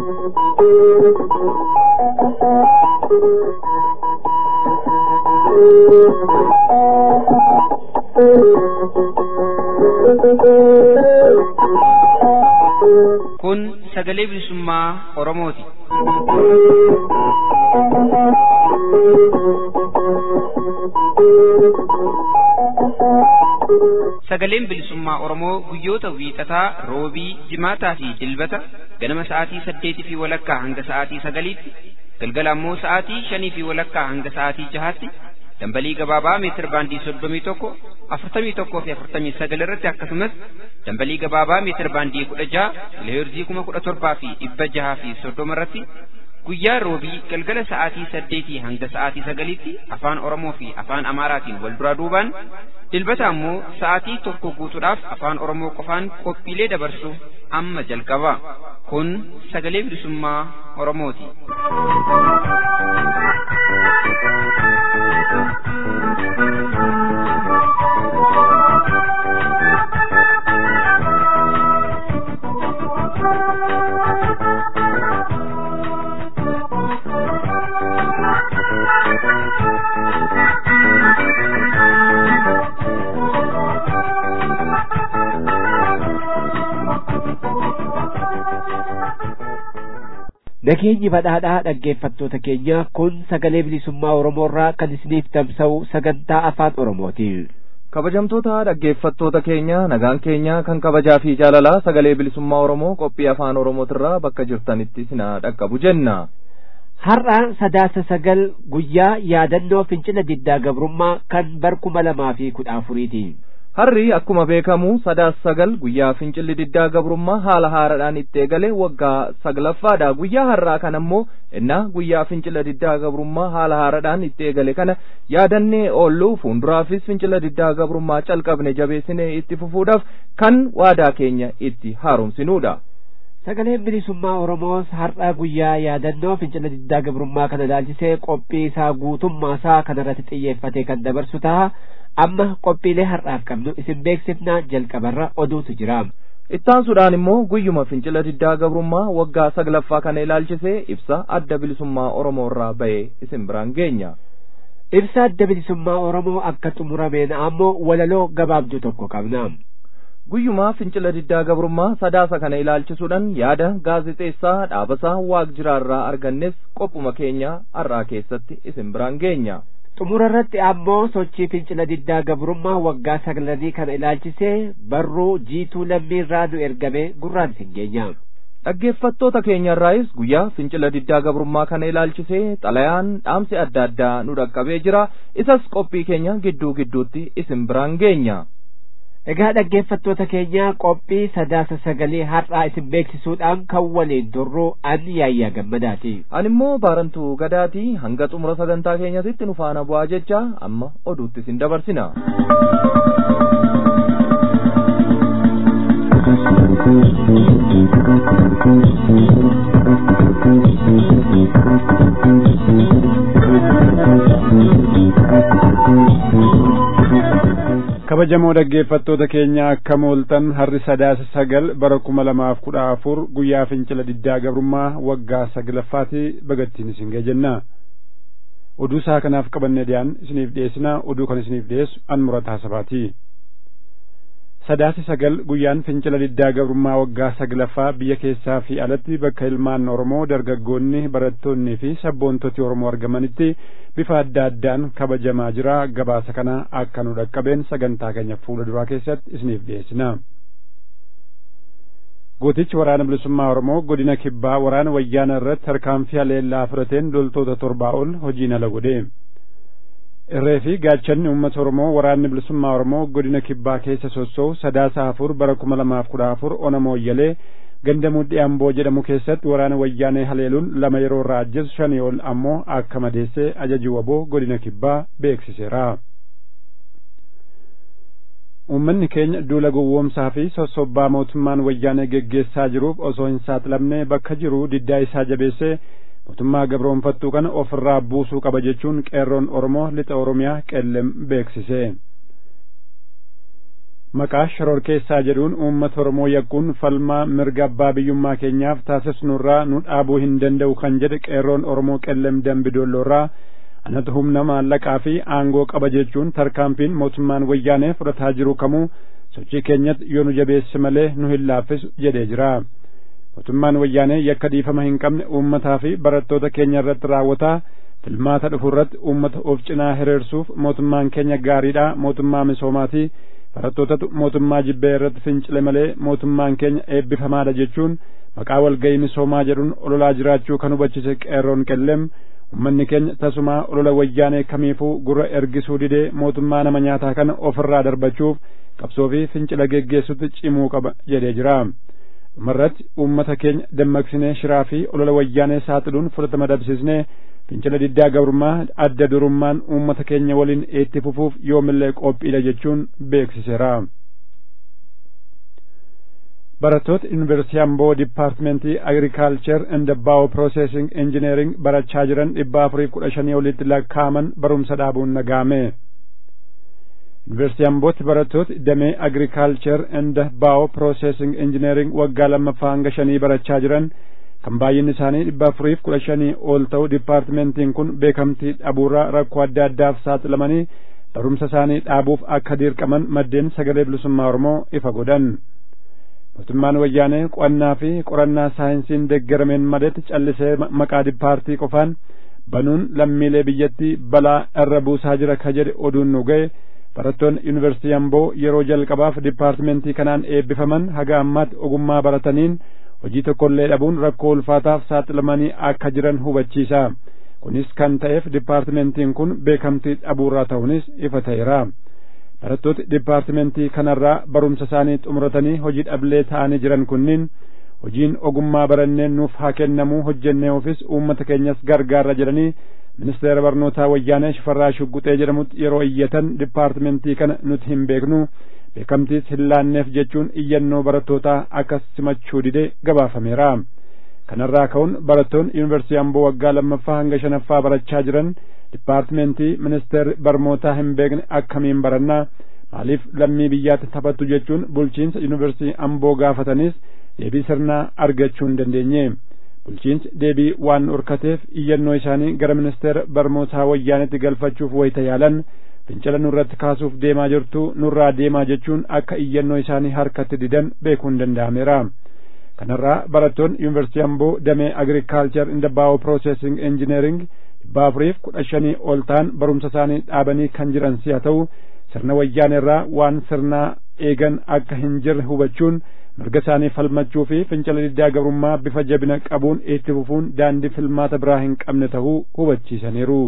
Kun sagalee bilisummaa Oromooti. Sagaleen bilisummaa Oromoo guyyoota wiixataa, roobii, jimaataa fi dilbata ganama sa'aatii 8:00 hanga sa'aatii 9:00, galgala ammoo sa'aatii 5:00 hanga sa'aatii 6:00 dambalii gabaabaa meetir baandii 31, 41 fi 49 irratti akkasumas dambalii gabaabaa meetir baandii 16 kiloheerzii 17,000 fi 630 irratti guyyaa roobii galgala sa'aatii 8 hanga sa'aatii 9tti afaan Oromoo fi afaan Amaaraatiin wal duraa duubaan dilbata ammoo sa'aatii 1 guutuudhaaf afaan Oromoo qofaan qophiilee dabarsu amma jalqaba. Kun sagalee bilisummaa Oromooti. Nageenyi badhaadhaa dhaggeeffattoota keenya, kun sagalee bilisummaa Oromoorraa kan isiniif tamsa'u sagantaa afaan Oromooti. Kabajamtoota dhaggeeffattoota keenya, nagaan keenya kan kabajaa fi jaalalaa sagalee bilisummaa Oromoo qophii afaan Oromootirraa bakka jirtanitti isin dhaqqabu jenna. Har'a 9 guyyaa yaadannoo fincila diddaa gabrummaa kan bara 2014ti. Harri akkuma beekamu 9 guyyaa fincilli diddaa gabrummaa haala haaraadhaan itti eegale waggaa 9ffaadha. Guyyaa har'aa kana ammoo innaa guyyaa fincila diddaa gabrummaa haala haaraadhaan itti eegale kana yaadannee oollu, fuulduraafis fincila diddaa gabrummaa calqabne jabeessinee itti fufuudhaaf kan waadaa keenya itti haaromsinuudha. Sagaleen bilisummaa Oromoos har'a guyyaa yaadannoo fincila diddaa gabrummaa kana ilaalchisee qophii isaa guutummaa isaa kanarratti xiyyeeffatee kan dabarsu ta'a. Amma qophiilee har'aaf qabnu isin beeksifna. Jalqabarra oduutu jira. Ittaansuudhaan immoo guyyuma fincila diddaa gabrummaa waggaa 9ffaa kana ilaalchisee ibsa adda bilisummaa Oromoo irraa ba'e isin biraan geenya. Ibsa adda bilisummaa Oromoo akka xumurameen ammoo walaloo gabaabduu tokko qabna. Guyyuma fincila diddaa gabrummaa 9 kana ilaalchisuudhaan yaada gaazexeessaa Dhaabasaa Waaqjiraarraa argannes qophuma keenya har'aa keessatti isin biraan geenya. Xumurarratti ammoo sochii fincila diddaa gabrummaa waggaa 9 kana ilaalchisee barruu jiituu lammiirraa nu ergame gurraan isin geenya. Dhaggeeffattoota keenyarraayis guyyaa fincila diddaa gabrummaa kana ilaalchisee xalayaan dhaamsi adda addaa nu dhaqqabee jira. Isas qophii keenya gidduu gidduutti isin biraan geenya. Egaa dhaggeeffattoota keenya, qophii 9 har'aa isin beeksisuudhaan kan waliin turru ani Yaayyaa Gammadaati. Ani immoo Baarantuu Gadaati. Hanga xumura sagantaa keenyatti nu faana bu'aa jecha amma oduutti isin dabarsina. Kabajamoo dhaggeeffattoota keenya, akkam ooltan. Harri 9 bara 2014 guyyaa fincila diddaa gabrummaa waggaa 9ffaati. Bagattiin isin ga'e jenna. Oduu isaa kanaaf qabannee dhiyaan isiniif dhiyeessina. Oduu kan isiniif dhiyeessu an Murataa Sabaati. 9 guyyaan fincila diddaa gabrummaa waggaa 9ffaa biyya keessaa fi alatti bakka ilmaan Oromoo, dargaggoonni, barattoonnii fi sabboontoti Oromoo argamanitti bifa adda addaan kabajamaa jira. Gabaasa kana akka nu dhaqqabeen sagantaa keenya fuula duraa keessatti isiniif dhiyeessina. Gootichi waraana bilisummaa Oromoo godina Kibbaa waraana wayyaana irratti tarkaanfii haleellaa fudhateen loltoota 7 ol hojiin ala godhe. Irree fi gaachanni uummata Oromoo waraanni bilisummaa Oromoo godina Kibbaa keessa sossoo'u 9 bara 2014 ona Mooyyalee ganda Mudhii Amboo jedhamu keessatti waraana wayyaanee haleeluun 2 yeroo irraa ajjeesu 5 ol ammoo akka madeessee ajaji waboo godina Kibbaa beeksiseera. Uummanni keenya duula gowwoomsaa fi sossobbaa mootummaan wayyaanee geggeessaa jiruuf osoo hin saaxilamne bakka jiru diddaa isaa jabeessee mootummaa gabroonfattuu kana ofirraa buusuu qaba jechuun qeerroon Oromoo lixa Oromiyaa Qellem beeksise. maqaa shororkeessaa jedhuun uummata Oromoo yakkuun falmaa mirga abbaa biyyummaa keenyaaf taasisnurraa nu dhaabuu hin danda'u kan jedhe qeerroon Oromoo qellem dambidoolloorraa anatu humna maallaqaa fi aangoo qaba jechuun tarkaanfiin mootummaan wayyaanee fudhataa jiru kamuu sochii keenyatti yoo nu jabeesse malee nu hin laaffisu jedhee jira. mootummaan wayyaanee yakka dhiifama hin qabne uummataa fi barattoota keenya irratti raawwataa filmaata dhufu irratti uummata of cinaa hiriirsuuf mootummaan keenya gaariidha mootummaa misoomaati barattootatu mootummaa jibbee irratti fincile malee mootummaan keenya eebbifamaadha jechuun maqaa walga'ii misoomaa jedhuun ololaa jiraachuu kan hubachise qeerroon qellem ummanni keenya tasumaa olola wayyaanee kamiifuu gurra ergisuu didee mootummaa nama nyaataa kana ofirraa darbachuuf qabsoo fi fincila geggeessutti cimuu qaba jedhee jira. dhumarratti uummata keenya dammaqsinee shiraa fi olola wayyaanee saaxiluun fudhatama dhabsisnee fincila diddaa gabrummaa adda durummaan uummata keenya waliin itti fufuuf yoomillee qophiidha jechuun beeksiseera. barattoota yuunivarsiitii Amboo dipaartimentii agriikaalchar and baayoo piroosesing injineering barachaa jiran 415 olitti lakkaa'aman barumsa dhaabuun nagaame. yuunivarsiitii Ambootti barattoota damee agriikaalchar and baayoo piroosesing injineering waggaa lammaffaa hanga 5 barachaa jiran kan baay'inni isaanii 415 ol ta'u dipaartimentiin kun beekamtii dhabuurraa rakkoo adda addaaf saaxilamanii barumsa isaanii dhaabuuf akka dirqaman maddeen sagalee bilisummaa Oromoo ifa godhan. mootummaan wayyaanee qo'annaa fi qorannaa saayinsiin deeggarameen maletti callisee maqaa dipaartii qofaan banuun lammiilee biyyattii balaa irra buusaa jira ka jedhe oduun nu ga'e barattoonni yuunivarsiitii Amboo yeroo jalqabaaf dipaartimentii kanaan eebbifaman haga ammaatti ogummaa barataniin hojii tokkollee dhabuun rakkoo ulfaataaf saaxilamanii akka jiran hubachiisa. kunis kan ta'eef dipaartimentiin kun beekamtii dhabuurraa ta'uunis ifa ta'eera. barattooti dipaartimentii kanarraa barumsa isaanii xumuratanii hojii dhablee ta'anii jiran kunniin hojiin ogummaa baranneen nuuf haa kennamuu hojjennee ofis uummata keenyas gargaarra jedhanii ministeera barnootaa wayyaanee Shifarraa Shugguxee jedhamutti yeroo iyyatan dipaartimentii kana nuti hin beeknu beekamtiis hin laanneef jechuun iyyannoo barattootaa akkas simachuu didee gabaafameera. kanarraa ka'uun barattoonni yuunivarsiitii Amboo waggaa lammaffaa hanga 5ffaa barachaa jiran dipaartimentii ministeerri barnootaa hin beekne akkamiin barannaa maaliif lammii biyyaatti taphattu jechuun bulchiinsa yuunivarsiitii Amboo gaafatanis deebii sirnaa argachuu hin dandeenye. bulchiinsi deebii waan urkateef iyyannoo isaanii gara ministeera barnootaa wayyaanetti galfachuuf wayita yaalan fincila nurratti kaasuuf deemaa jirtu nurraa deemaa jechuun akka iyyannoo isaanii harkatti didan beekuun danda'ameera. kanarraa barattoonni yuunivarsiitii Amboo damee agriikaalchar and baayoo piroosesing injineering 415 ol ta'an barumsa isaanii dhaabanii kan jiran si'a ta'u sirna wayyaaneerraa waan sirnaa eegan akka hin jirre hubachuun mirga isaanii falmachuu fi fincila diddaa gabrummaa bifa jabina qabuun itti fufuun daandii filmaata biraa hin qabne ta'uu hubachiisaniiru.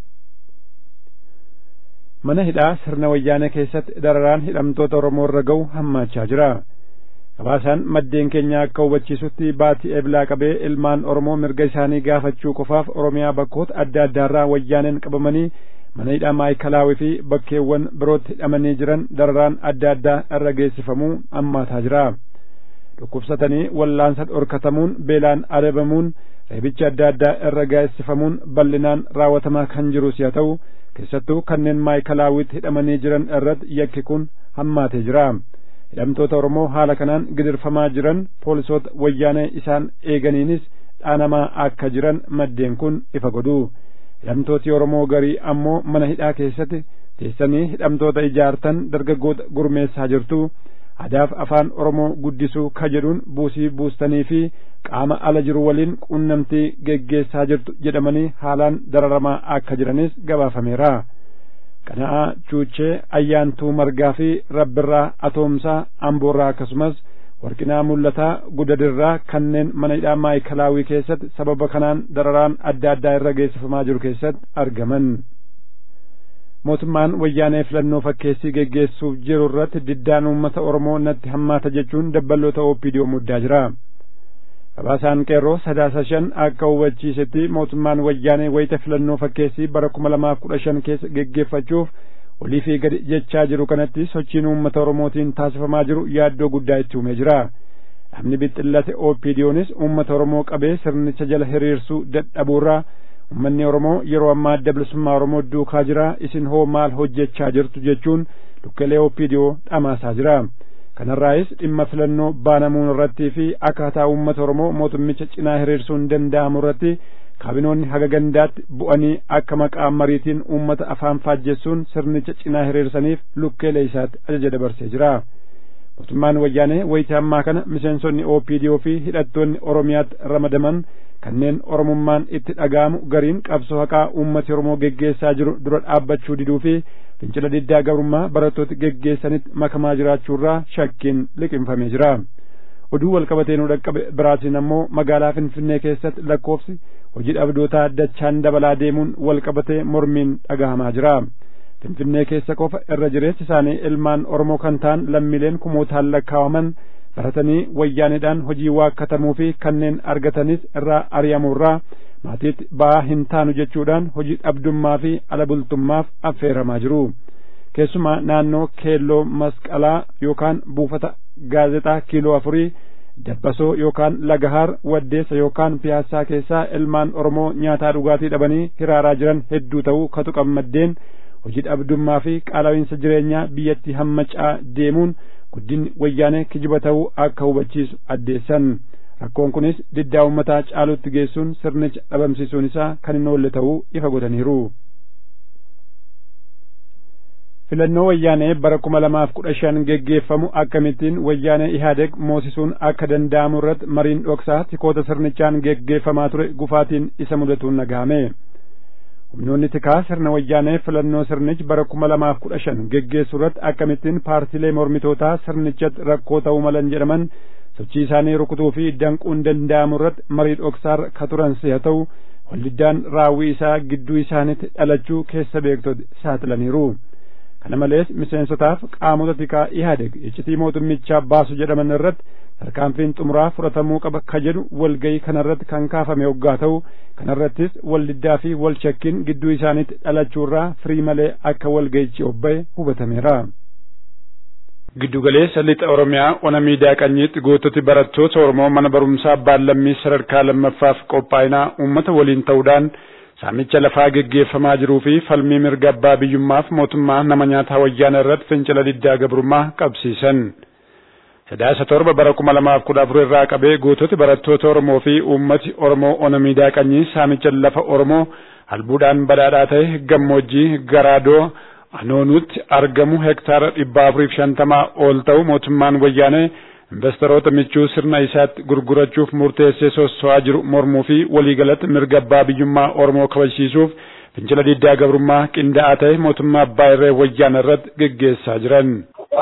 mana hidhaa sirna wayyaanee keessatti dararaan hidhamtoota Oromoo irra ga'u hammaachaa jira. gabaasaan maddeen keenya akka hubachiisutti baatii eblaa qabee ilmaan Oromoo mirga isaanii gaafachuu qofaaf Oromiyaa bakkoota adda addaarraa wayyaaneen qabamanii mana hidhaa maayikalaawii fi bakkeewwan birootti hidhamanii jiran dararaan adda addaa irra geessifamuu hammaataa jira. dhukkubsatanii wallaansa dhorkatamuun beelaan adabamuun reebicha adda addaa irra geessifamuun bal'inaan raawwatamaa kan jiru si'a ta'u keessattuu kanneen maayikalaawwitti hidhamanii jiran irratti yakki kun hammaatee jira. hidhamtoota Oromoo haala kanaan gidirfamaa jiran poolisoota wayyaanee isaan eeganiinis dhaanamaa akka jiran maddeen kun ifa godhu. hidhamtooti Oromoo garii ammoo mana hidhaa keessatti teessanii hidhamtoota ijaartan dargaggoota gurmeessaa jirtu. aadaaf afaan Oromoo guddisuu ka jedhuun buusii buustanii fi qaama ala jiru waliin quunnamtii geggeessaa jirtu jedhamanii haalaan dararamaa akka jiranis gabaafameera. Qana'aa Chuuchee Ayyaantuu Margaa fi Rabbirraa Atoomsaa Amboorraa akkasumas Warqinaa Mul'ataa Gudadirraa kanneen mana hidhaa maayikalaawii keessatti sababa kanaan dararaan adda addaa irra geessifamaa jiru keessatti argaman. mootummaan wayyaanee filannoo fakkeessii geggeessuuf jiru irratti diddaan uummata Oromoo natti hammaata jechuun dabballoota OPDO muddaa jira. gabaasaan qeerroo 35 akka hubachiisetti mootummaan wayyaanee wayita filannoo fakkeessii bara 2015 keessa geggeeffachuuf olii fi gadi jechaa jiru kanatti sochiin uummata Oromootiin taasifamaa jiru yaaddoo guddaa itti uumee jira. dhaabni bixxillate OPDOnis uummata Oromoo qabee sirnicha jala hiriirsuu dadhabuurraa ummanni Oromoo yeroo ammaa adda bilisummaa Oromoo duukaa jira isin hoo maal hojjechaa jirtu jechuun lukkeelee OPDO dhamaasaa jira. Kanarraayis dhimma filannoo baanamuun irrattii fi akkaataa uummata Oromoo mootummicha cinaa hiriirsuun danda'amu irratti kaabinoonni haga gandaatti bu'anii akka maqaa mariitiin uummata afaan faajjessuun sirnicha cinaa hiriirsaniif lukkeelee isaatti ajaja dabarsee jira. Mootummaan wayyaanee wayita ammaa kana miseensonni OPDO fi hidhattoonni Oromiyaatti ramadaman kanneen Oromummaan itti dhaga'amu gariin qabsoo haqaa uummati Oromoo geggeessaa jiru dura dhaabbachuu diduu fi fincila diddaa gabrummaa barattoota geggeessanitti makamaa jiraachuurraa shakkiin liqinfamee jira. Oduu walqabateenuu dhaqqabe biraatiin ammoo magaalaa Finfinnee keessatti lakkoofsi hojii dhabdootaa dachaan dabalaa deemuun walqabatee mormiin dhagahamaa jira. Finfinnee keessa qofa irra jireessi isaanii ilmaan Oromoo kan ta'an lammiileen kumootaan lakkaawaman baratanii wayyaaneedhaan hojii waakkatamuu fi kanneen argatanis irraa ari'amuurraa maatiitti ba'aa hin taanu jechuudhaan hojii dhabdummaa fi ala bultummaaf affeeramaa jiru. Keessumaa naannoo keelloo masqalaa yookaan buufata gaazexaa kiiloo 4 dabbasoo yookaan lagahaar waddeessa yookaan piyaasaa keessaa ilmaan Oromoo nyaataa dhugaatii dhabanii hiraaraa jiran hedduu ta'uu katuqan maddeen hojii dhabdummaa fi qaala'iinsa jireenyaa biyyatti hammacaa deemuun guddinni wayyaanee kijiba ta'uu akka hubachiisu addeessan. Rakkoon kunis diddaa uummataa caalutti geessuun sirnicha dhabamsiisuun isaa kan hin oolle ta'uu ifa godhaniiru. Filannoo wayyaanee bara 2015 geggeeffamu akkamittiin wayyaanee Ihaadeg moosisuun akka danda'amu irratti mariin dhoksaa tikoota sirnichaan geggeeffamaa ture gufaatiin isa mudatuun nagahame. Humnoonni tikaa sirna wayyaanee filannoo sirnichi bara 2015 geggeessu irratti akkamittiin paartiilee mormitootaa sirnichatti rakkoo ta'uu malan jedhaman sochii isaanii rukutuu fi danquun danda'amu irratti marii dhoksaarra ka turan si'a ta'u waldiddaan raawwii isaa gidduu isaaniitti dhalachuu keessa beektoti saaxilaniiru. Kana malees miseensotaaf qaamota tikaa Ihaadeg iccitii mootummichaa baasu jedhaman irratti tarkaanfiin xumuraa fudhatamuu qaba ka jedhu walgayii kanarratti kan kaafame hoggaa ta'u kanarrattis waldiddaa fi walchakkiin gidduu isaaniitti dhalachuurraa firii malee akka walgayichi obba'e hubatameera. Giddugaleessa lixa Oromiyaa ona miidiyaa qanyiitti goototi barattoota Oromoo mana barumsaa Baallammii sadarkaa lammaffaaf qophaa'inaa uummata waliin ta'uudhaan saamicha lafaa geggeeffamaa jiruu fi falmii mirga abbaa biyyummaaf mootummaa nama nyaataa wayyaana irratti fincila diddaa gabrummaa qabsiisan. Sadaasa torba bara 2014 irraa qabee goototi barattoota Oromoo fi uummati Oromoo ona miidiyaa qanyii saamicha lafa Oromoo albuudhaan badhaadhaa ta'e gammoojjii Garaadoo Anoonuutti argamu hektaara 450 ol ta'u mootummaan wayyaanee investoroota michuu sirna isaatti gurgurachuuf murteessee sosso'aa jiru mormuu fi waliigalatti mirga abbaa biyyummaa Oromoo kabachiisuuf fincila diddaa gabrummaa qindaa'aa ta'e mootummaa abbaa irree wayyaana irratti geggeessaa jiran.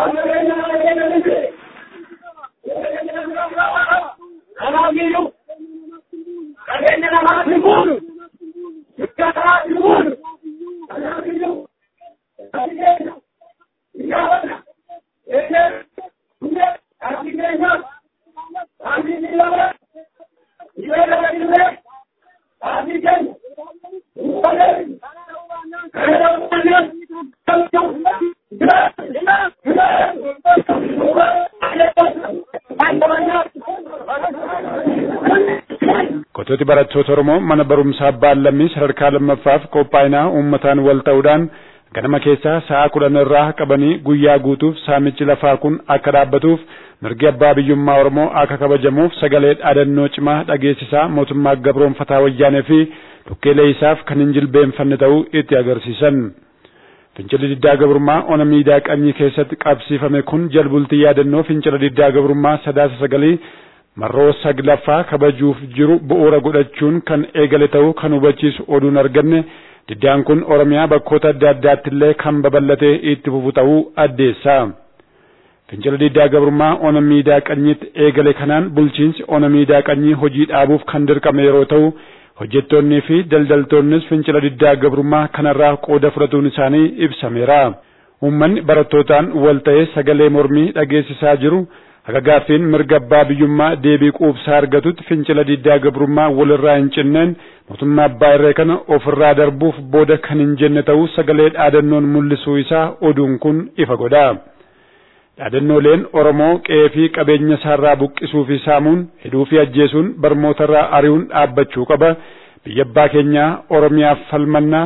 Goototi barattoota Oromoo mana barumsaa Baallammii sadarkaa lammaffaaf qophaa'inaa uummataan wal ta'uudhaan ganama keessaa sa'a 10 irraa qabanii guyyaa guutuuf saamichi lafaa kun akka dhaabbatuuf mirgi abbaa biyyummaa Oromoo akka kabajamuuf sagalee dhaadannoo cimaa dhageessisaa mootummaa gabroonfataa wayyaanee fi lukkeelee isaaf kan hin jilbeenfanne ta'uu itti agarsiisan. Fincilli diddaa gabrummaa ona miidiyaa qanyii keessatti qabsiifame kun jalbultii yaadannoo fincila diddaa gabrummaa Sadaasa 9 marroo 9ffaa kabajuuf jiru bu'uura godhachuun kan eegale ta'uu kan hubachiisu oduun arganne. Diddaan kun Oromiyaa bakkoota adda addaatti illee kan babal'atee itti fufu ta'uu addeessa. Fincila diddaa gabrummaa ona miidiyaa qanyiitti eegale kanaan bulchiinsi ona miidiyaa qanyii hojii dhaabuuf kan dirqame yeroo ta'u hojjettoonnii fi daldaltoonnis fincila diddaa gabrummaa kanarraa qooda fudhatuun isaanii ibsameera. Uummanni barattootaan wal ta'ee sagalee mormii dhageessisaa jiru haga gaaffiin mirga abbaa biyyummaa deebii quubsaa argatutti fincila diddaa gabrummaa walirraa hin cinneen mootummaa abbaa irree kana ofirraa darbuuf booda kan hin jenne ta'uu sagalee dhaadannoon mul'isuu isaa oduun kun ifa godha. Dhaadannooleen Oromoo qe'ee fi qabeenya isaarraa buqqisuu fi saamuun hidhuu fi ajjeesuun barmootarraa ari'uun dhaabbachuu qaba. Biyya abbaa keenyaa Oromiyaaf falmannaa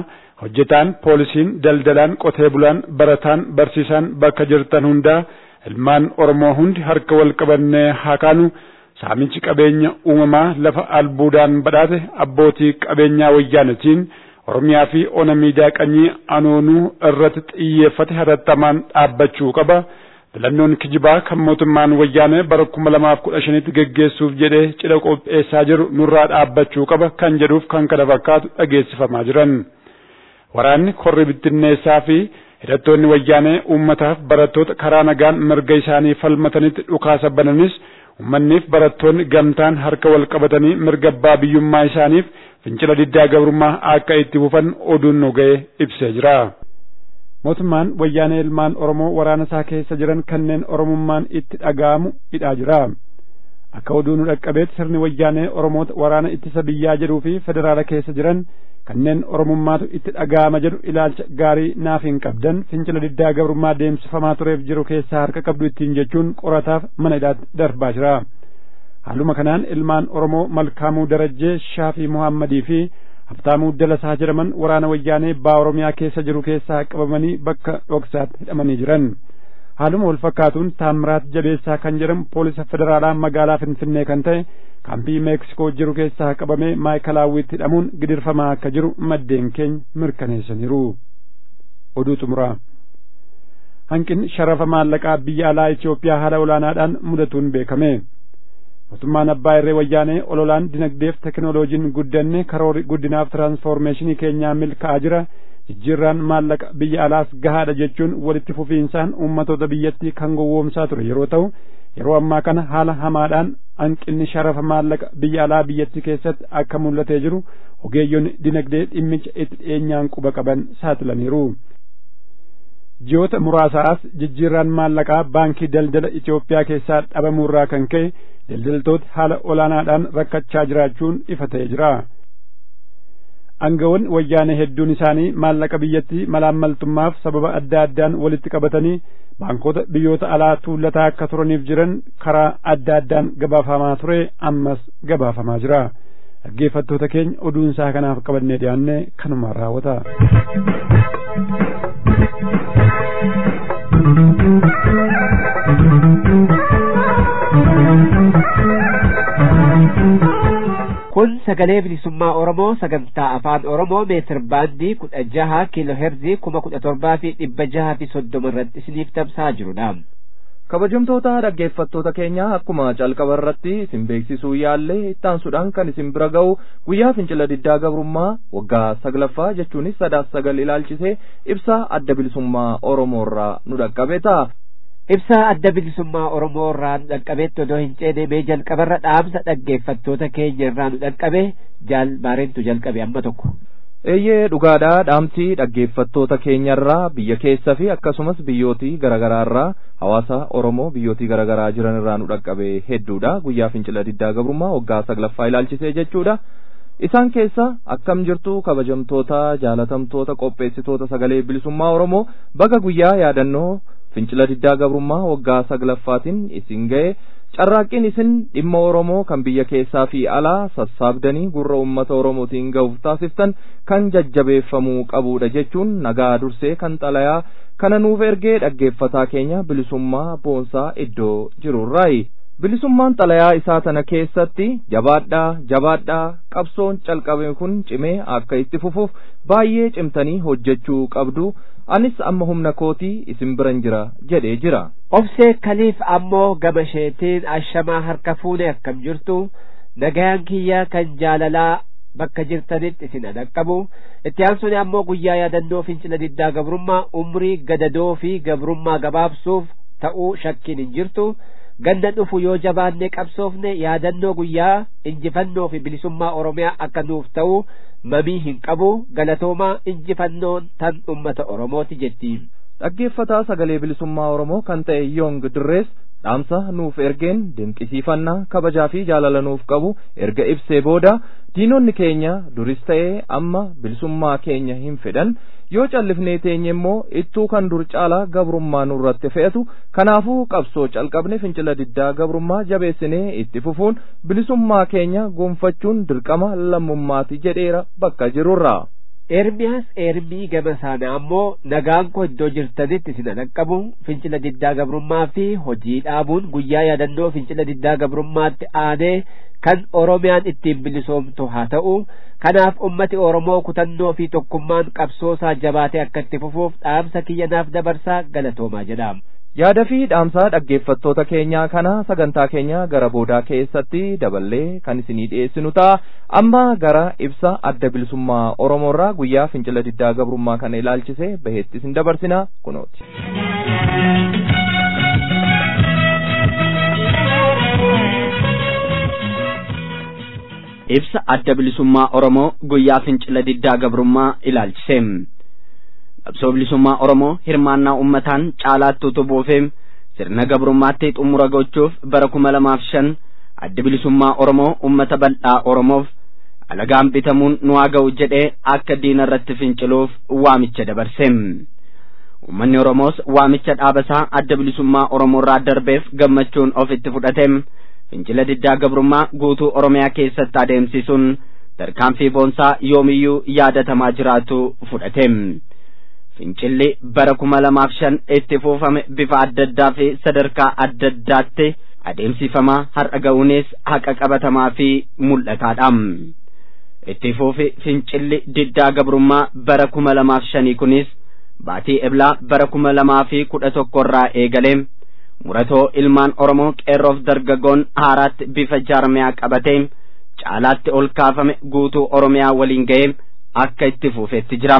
hojjetaan poolisiin daldalaan qotee bulaan barataan barsiisaan bakka jirtan hundaa ilmaan Oromoo hundi harka wal qabannee haa kaanu saamichi qabeenya uumamaa lafa albuudaan badhaate abbootii qabeenyaa wayyaanetiin Oromiyaa fi ona miidiyaa qanyii anoonuu irratti xiyyeeffate hatattamaan dhaabbachuu qaba. Filannoon kijibaa kan mootummaan wayyaanee bara 2015tti geggeessuuf jedhee cidha qopheessaa jiru nurraa dhaabbachuu qaba kan jedhuuf kan kana fakkaatu dhageessifamaa jiran. Waraanni korri bittinneessaa fi hidhattoonni wayyaanee uummataaf barattoota karaa nagaan mirga isaanii falmatanitti dhukaasa bananis uummanniif barattoonni gamtaan harka wal qabatanii mirga abbaa biyyummaa isaaniif fincila diddaa gabrummaa akka itti fufan oduun nu ga'e ibsee jira. Mootummaan wayyaanee ilmaan Oromoo waraana isaa keessa jiran kanneen Oromummaan itti dhaga'amu hidhaa jira. Akka oduun nu dhaqqabeetti sirni wayyaanee Oromoota waraana ittisa biyyaa jedhuu fi federaala keessa jiran kanneen Oromummaatu itti dhaga'ama jedhu ilaalcha gaarii naaf hin qabdan fincila diddaa gabrummaa deemsifamaa tureef jiru keessaa harka qabdu ittiin jechuun qorataaf mana hidhaatti darbaa jira. Haaluma kanaan ilmaan Oromoo Malkaamuu Darajjee, Shaafii Muhammadii fi Habtaamuu Dalasaa jedhaman waraana wayyaanee baa Oromiyaa keessa jiru keessaa qabamanii bakka dhoksaatti hidhamanii jiran. Haaluma wal fakkaatuun Taamiraat Jabeessaa kan jedhamu poolisa federaalaa magaalaa Finfinnee kan ta'e kaampii Meeksikoo jiru keessaa qabamee maayikalaawwiitti hidhamuun gidirfamaa akka jiru maddeen keenya mirkaneessaniiru. Oduu xumuraa. Hanqinni sharafa maallaqaa biyya alaa Itoophiyaa haala olaanaadhaan mudatuun beekame. Mootummaan abbaa irree wayyaanee ololaan dinagdeef tekinooloojiin guddanne karoori guddinaaf tiraansfoormeeshinii keenyaa milkaa'aa jira. Jijjiirraan maallaqa biyya alaas gahaadha jechuun walitti fufiinsaan uummatoota biyyattii kan gowwoomsaa ture yeroo ta'u yeroo ammaa kana haala hamaadhaan hanqinni sharafa maallaqa biyya alaa biyyattii keessatti akka mul'atee jiru ogeeyyoonni dinagdee dhimmicha itti dhiyeenyaan quba qaban saaxilaniiru. Ji'oota muraasaas jijjiirraan maallaqaa baankii daldala Itoophiyaa keessaa dhabamuurraa kan ka'e daldaltoota haala olaanaadhaan rakkachaa jiraachuun ifa ta'ee jira. Aangawoonni wayyaanee hedduun isaanii maallaqa biyyattii malaammaltummaaf sababa adda addaan walitti qabatanii baankota biyyoota alaa tuullataa akka turaniif jiran karaa adda addaan gabaafamaa ture ammas gabaafamaa jira. Dhaggeeffattoota keenya oduun isaa kanaaf qabannee dhiyaanne kanumaan raawwata. Kun sagalee bilisummaa Oromoo sagantaa afaan Oromoo meetir baandii 16 kiiloo heerzii 1730 irratti isiniif tamsa'aa jirudha. Kabajamtoota dhaggeeffattoota keenya akkuma calqaba irratti isin beeksisuu yaallee ittaansuudhaan kan isin bira ga'u guyyaa fincila diddaa gabrummaa waggaa 9ffaa jechuunis 9 ilaalchisee ibsa adda bilisummaa Oromoo irraa nu dhaqqabe ta'a. Ibsa adda bilisummaa Oromoo irraa nu dhaqqabeetti odoo hin ceenee jalqabarra dhaamsa dhaggeeffattoota keenya irraa nu dhaqqabe jaal baareentu jalqabe amma tokko. Eeyyee dhugaadhaa dhaamsi dhaggeeffattoota keenyarraa biyya keessa fi akkasumas biyyootii garaagaraarraa hawaasa Oromoo biyyootii garaagaraa jiran irraa nu dhaqqabe hedduudha guyyaa fincila diddaa gabrummaa waggaa 9ffaa ilaalchisee jechuudha. Isaan keessa akkam jirtu kabajamtoota jaalatamtoota qopheessitoota sagalee bilisummaa Oromoo baga guyyaa yaadannoo fincila diddaa gabrummaa waggaa 9ffaatiin isin ga'e carraaqqiin isin dhimma Oromoo kan biyya keessaa fi alaa sassaabdanii gurra uummata Oromootiin ga'uuf taasiftan kan jajjabeeffamuu qabudha jechuun nagaa dursee kan xalayaa kana nuuf ergee dhaggeeffataa keenya bilisummaa boonsaa iddoo jirurraayi. Bilisummaan xalayaa isaa tana keessatti jabaadhaa qabsoon calqabe kun cimee akka itti fufuuf baay'ee cimtanii hojjechuu qabdu anis amma humna kootii isin biran jira jedhee jira. Obsee Kaliif ammoo gama isheetiin ashamaa harka fuune akkam jirtu nagaan kiyya kan jaalalaa bakka jirtanitti isin dhaqqabu itti aansuun ammoo guyyaa yaadannoo fincila diddaa gabrummaa umrii gadadoo fi gabrummaa gabaabsuuf ta'uu shakkiin hin jirtu. Ganda dhufu yoo jabaanne qabsoofne yaadannoo guyyaa injifannoo fi bilisummaa Oromiyaa akka nuuf ta'u mamii hin qabu galatoomaa injifannoon tan ummata Oromooti jetti. Dhaggeeffataa sagalee bilisummaa Oromoo kan ta'e Yoong Dirrees dhaamsa nuuf ergeen dinqisiifannaa kabajaa fi jaalala nuuf qabu erga ibsee booda diinonni keenya duris ta'ee amma bilisummaa keenya hin fedhan yoo callifnee teenye immoo ittuu kan dur caalaa gabrummaa nurratti fe'atu kanaafuu qabsoo calqabne fincila diddaa gabrummaa jabeessinee itti fufuun bilisummaa keenya gonfachuun dirqama lammummaati jedheera bakka jirurraa. Ermiyaas Ermii gama sana ammoo nagaan koo iddoo jirtanitti isin dhaqqabu fincila diddaa gabrummaa fi hojii dhaabuun guyyaa yaadannoo fincila diddaa gabrummaatti aanee kan Oromiyaan ittiin bilisoomtu haa ta'u. Kanaaf ummati Oromoo kutannoo fi tokkummaan qabsoosaa jabaatee akka itti fufuuf dhaamsa kiyyanaaf dabarsaa galatoomaa jedhama. Yaada fi dhaamsa dhaggeeffattoota keenyaa kana sagantaa keenya gara boodaa keessatti daballee kan isinii dhiyeessinu ta'a. Amma gara ibsa adda bilisummaa Oromoorraa guyyaa fincila diddaa gabrummaa kana ilaalchise baheetti isin dabarsina kunooti. Ibsa adda bilisummaa Oromoo guyyaa fincila diddaa gabrummaa ilaalchise. Qabsoo bilisummaa Oromoo hirmaannaa uummataan caalaatti utubuufeem sirna gabrummaatti xumura gochuuf bara 2005 adda bilisummaa Oromoo uummata bal'aa Oromoof alagaan bitamuun nu haa ga'u jedhee akka diina irratti finciluuf waamicha dabarseem. Uummanni Oromoos waamicha dhaabasaa adda bilisummaa Oromoorraa darbeef gammachuun ofitti fudhateem fincila diddaa gabrummaa guutuu Oromiyaa keessatti adeemsisuun tarkaanfii boonsaa yoomiyyuu yaadatamaa jiraatu fudhateem. Fincilli bara 2005 itti fuufame bifa adda addaa fi sadarkaa adda addaatti adeemsifamaa har'a ga'uunis haqa qabatamaa fi mul'ataadha. Itti fuufi fincilli diddaa gabrummaa bara 2005 kunis baatii eblaa bara 2011 irraa eegalee muratoo ilmaan Oromoo qeerroof dargaggoon haaraatti bifa jaarmiyaa qabatee caalaatti ol kaafame guutuu Oromiyaa waliin ga'ee akka itti fuufetti jira.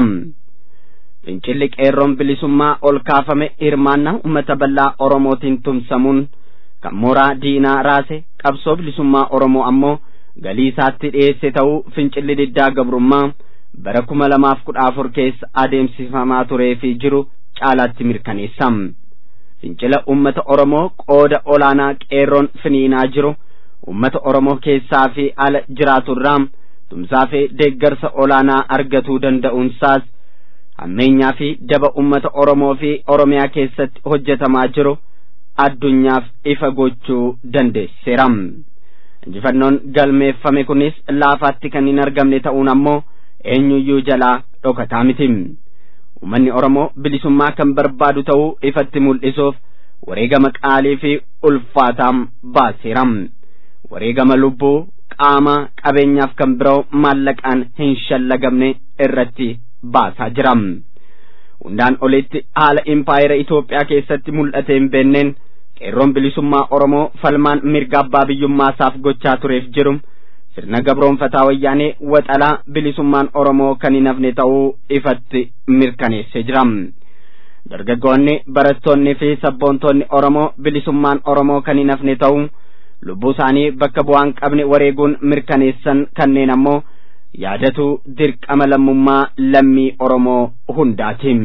Fincilli qeerroon bilisummaa ol kaafame hirmaannaa uummata bal'aa Oromootiin tumsamuun kan mooraa diinaa raase qabsoo bilisummaa Oromoo ammoo galii isaatti dhiyeesse ta'uu fincilli diddaa gabrummaa bara 2014 keessa adeemsifamaa turee fi jiru caalaatti mirkaneessa. Fincila uummata Oromoo qooda olaanaa qeerroon finiinaa jiru uummata Oromoo keessaa fi ala jiraaturraa tumsaa fi deeggarsa olaanaa argatuu danda'uunsaas hammeenyaa fi daba uummata Oromoo fi Oromiyaa keessatti hojjetamaa jiru addunyaaf ifa gochuu dandeessiseera. Injifannoon galmeeffame kunis laafaatti kan hin argamne ta'uun ammoo eenyuyyuu jalaa dhokataa miti. Uummanni Oromoo bilisummaa kan barbaadu ta'uu ifatti mul'isuuf wareegama qaalii fi ulfaataa baaseera. Wareegama lubbuu, qaama, qabeenyaaf kan biroo maallaqaan hin shallagamne irratti baasaa jira. Hundaan olitti haala impaayera Itoophiyaa keessatti mul'ate hin beenneen qeerroon bilisummaa Oromoo falmaan mirga abbaa biyyummaasaaf gochaa tureef jiru sirna gabroonfataa wayyaanee waxalaa bilisummaan Oromoo kan hin hafne ta'uu ifatti mirkaneessee jira. Dargaggoonni, barattoonni fi sabboontoonni Oromoo bilisummaan Oromoo kan hin hafne ta'uu lubbuu isaanii bakka bu'aan qabne wareeguun mirkaneessan kanneen ammoo yaadatu dirqama lammummaa lammii Oromoo hundaati.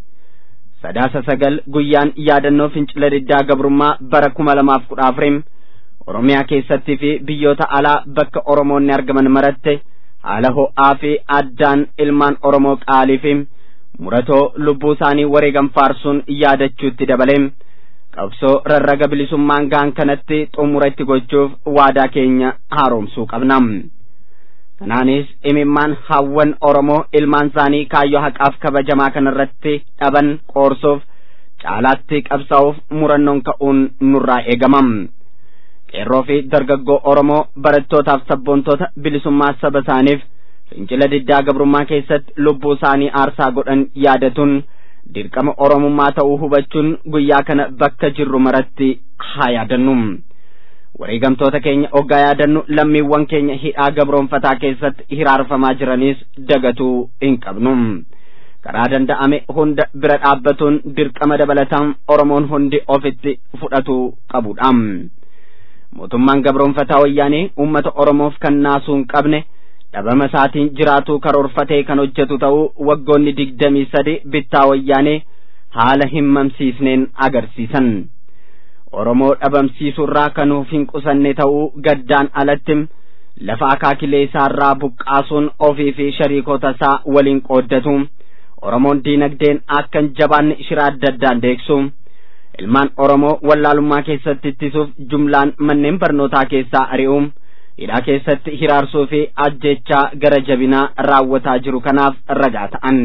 9 guyyaan yaadannoo fincila diddaa gabrummaa bara 2014 Oromiyaa keessatti fi biyyoota alaa bakka Oromoonni argaman maratte haala ho'aa fi addaan ilmaan Oromoo qaalii fi muratoo lubbuu isaanii wareegan faarsuun yaadachuutti dabalee qabsoo rarraga bilisummaan gaan kanatti xumura itti gochuuf waadaa keenya haaromsuu qabna. Kanaanis imimmaan hawwan Oromoo ilmaan isaanii kaayyoo haqaaf kabajamaa kanarratti dhaban qoorsuuf caalaatti qabsaa'uuf murannoon ka'uun nurraa eegama. Qeerroo fi dargaggoo Oromoo barattootaaf sabboontoota bilisummaa saba isaaniif fincila diddaa gabrummaa keessatti lubbuu isaanii aarsaa godhan yaadatuun dirqama Oromummaa ta'uu hubachuun guyyaa kana bakka jirru maratti haa yaadannu. Wareegamtoota keenya oggaa yaadannu lammiiwwan keenya hidhaa gabroonfataa keessatti hiraarfamaa jiranis dagatuu hin qabnu. Karaa danda'ame hunda bira dhaabbatuun dirqama dabalataan Oromoon hundi ofitti fudhatuu qabudha. Mootummaan gabroonfataa wayyaanee uummata Oromoof kan naasuu hin qabne dhabama isaatiin jiraatuu karoorfatee kan hojjetu ta'uu waggoonni 23 bittaa wayyaanee haala hin mamsiisneen agarsiisan. Oromoo dhabamsiisuurraa kan of hin qusanne ta'uu gaddaan alatti lafa akaakilee isaarraa buqqaasuun ofii fi shariikota isaa waliin qooddatu. Oromoon diinagdeen akka hin jabaanne shira adda addaan deegsu. Ilmaan Oromoo wallaalummaa keessatti ittisuuf jumlaan manneen barnootaa keessaa ari'uun hidhaa keessatti hiraarsuu fi ajjechaa gara jabinaa raawwataa jiru kanaaf ragaa ta'an.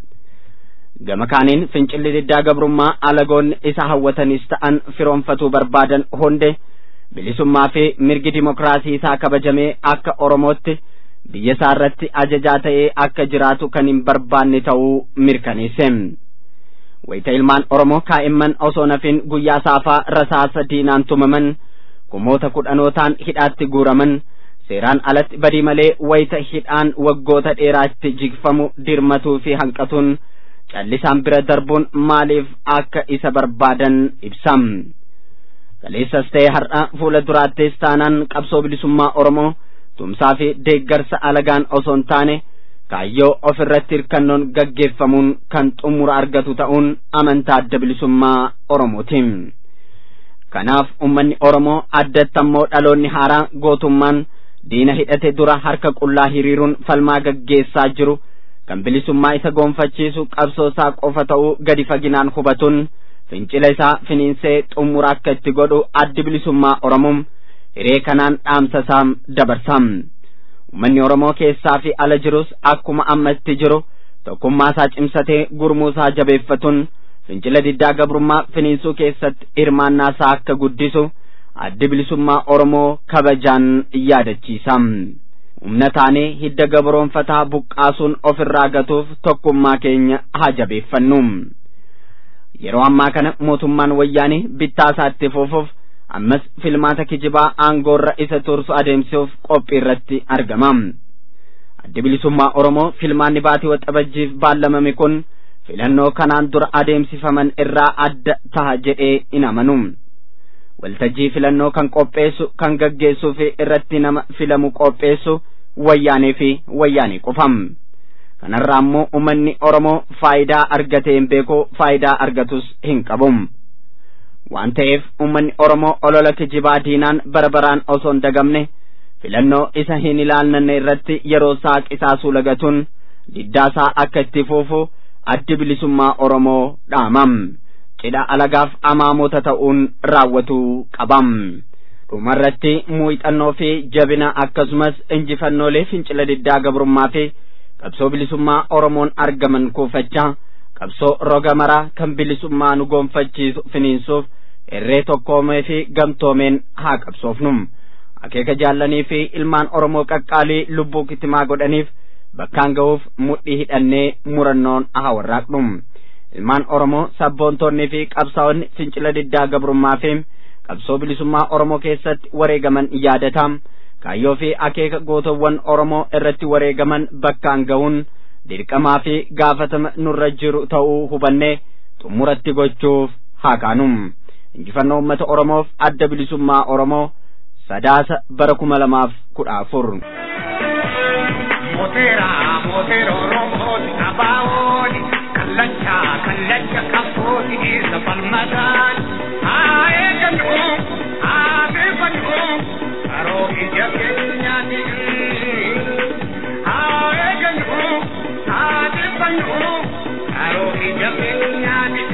Gama kaaniin fincilli diddaa gabrummaa alagoonni isa hawwatanis ta'an firoonfatuu barbaadan hunde bilisummaa fi mirgi dimokiraasii isaa kabajamee akka Oromootti biyya isaa irratti ajajaa ta'ee akka jiraatu kan hin barbaanne ta'uu mirkaneesse. Wayita ilmaan Oromoo kaa'imman osoo nafin guyyaa saafaa rasaasa diinaan tumaman kumoota kudhanootaan hidhaatti guuraman seeraan alatti badii malee wayita hidhaan waggoota dheeraatti jigfamu dirmatuu fi hanqatuun callisaan bira darbuun maaliif akka isa barbaadan ibsam. Kaleessas ta'e har'a fuula duraattis taanaan qabsoo bilisummaa Oromoo tumsaa fi deeggarsa alagaan osoo hin taane kaayyoo ofirratti hirkannoon gaggeeffamuun kan xumura argatu ta'uun amantaa adda bilisummaa Oromootiin. Kanaaf ummanni Oromoo addatti ammoo dhaloonni haaraa gootummaan diina hidhate dura harka qullaa hiriiruun falmaa gaggeessaa jiru kan bilisummaa isa gonfachiisu qabsoo isaa qofa ta'uu gadi faginaan hubatuun fincila isaa finiinsee xumura akka itti godhu addi bilisummaa Oromoo hiree kanaan dhaamsa isaa dabarsam. Ummanni Oromoo keessaa fi ala jirus akkuma ammatti jiru tokkummaa isaa cimsatee gurmuu isaa jabeeffatuun fincila diddaa gabrummaa finiinsuu keessatti hirmaannaa isaa akka guddisu addi bilisummaa Oromoo kabajaan yaadachiisa. Humna taanee hidda gabroonfataa buqqaasuun ofirraa gatuuf tokkummaa keenya haa jabeeffannu. Yeroo ammaa kana mootummaan wayyaanii bittaa isaatti fufuuf ammas filmaata kijibaa aangoorra isa tursu adeemsuuf qophii irratti argama. Addi bilisummaa Oromoo filmaanni baatii waxabajjiif baallamame kun filannoo kanaan dura adeemsifaman irraa adda taha jedhee hin amanu. Waltajjii filannoo kan qopheessu kan gaggeessuu fi irratti nama filamu qopheessu wayyaanee fi wayyaanee qofam. Kanarraa ammoo ummanni Oromoo faayidaa argatee hin beeku, faayidaa argatus hin qabu. Waan ta'eef ummanni Oromoo olola kijibaa diinaan barbaraan osoo hin dagamne filannoo isa hin ilaallanne irratti yeroo isaa qisaasuu lagatuun diddaasaa akka itti fufu addi bilisummaa Oromoo dhaamam. Cidha alagaaf amaamota ta'uun raawwatuu qabam. Dhumarratti muuxannoo fi jabina akkasumas injifannoolee fincila diddaa gabrummaa fi qabsoo bilisummaa Oromoon argaman kuufachaa qabsoo roga maraa kan bilisummaa nu gonfachiisu finiinsuuf irree tokkoomee fi gamtoomeen haa qabsoofnu. Akeeka jaallanii fi ilmaan Oromoo qaqqaalii lubbuu kitimaa godhaniif bakkaan ga'uuf mudhii hidhannee murannoon haa warraaqnu. Ilmaan Oromoo sabboontonni fi qabsaa'onni fincila diddaa gabrummaa fi qabsoo bilisummaa Oromoo keessatti wareegaman yaadataa kaayyoo fi akeeka gootowwan Oromoo irratti wareegaman bakkaan ga'uun dirqamaa fi gaafatama nurra jiru ta'uu hubannee xumuratti gochuuf haa kaanu. Injifannoo uummata Oromoof adda bilisummaa Oromoo Sadaasa bara 2014. Mootera Oromooti abaawooni kallacha qabsooti isa falmataan haa eegannu haa beefannu karoo ija keenyaati haa eegannu haa beefannu karoo ija keenyaati.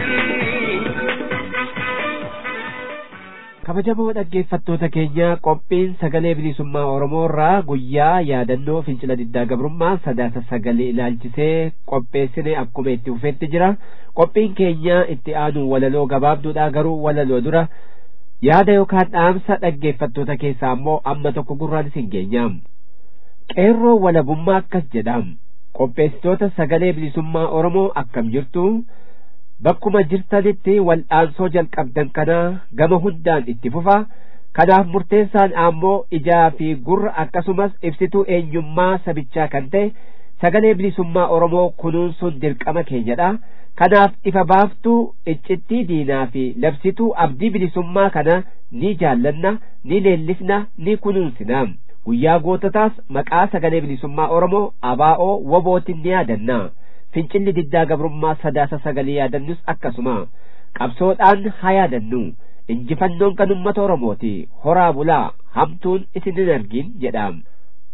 Kabajamoo dhaggeeffattoota keenya qophiin sagalee bilisummaa Oromoo irraa guyyaa yaadannoo fincila diddaa gabrummaa Sadaasa 9 ilaalchisee qopheessine akkuma itti fufetti jira. Qophiin keenya itti aanu walaloo gabaabduudha, garuu walaloo dura yaada yookaan dhaamsa dhaggeeffattoota keessaa ammoo amma tokko gurraan isin geenyaam. Qeerroo walabummaa akkas jedham. Qopheessitoota sagalee bilisummaa Oromoo akkam jirtu? Bakkuma jirtanitti wal'aansoo jalqabdan kana gama hundaan itti fufa. Kanaaf murteessaan ammoo ijaa fi gurra akkasumas ibsituu eenyummaa sabichaa kan ta'e sagalee bilisummaa Oromoo kunuunsuun dirqama keenyadha. Kanaaf ifa baaftuu iccittii diinaa fi labsituu abdii bilisummaa kana ni jaallanna, ni leellisna, ni kunuunsina. Guyyaa goototaas maqaa sagalee bilisummaa Oromoo ABO WBOtiin ni yaadanna. Fincilli diddaa gabrummaa Sadaasa 9 yaadannus akkasuma qabsoodhaan haa yaadannu. Injifannoon kan uummata Oromooti. Horaa bulaa, hamtuun isin hin argin jedham.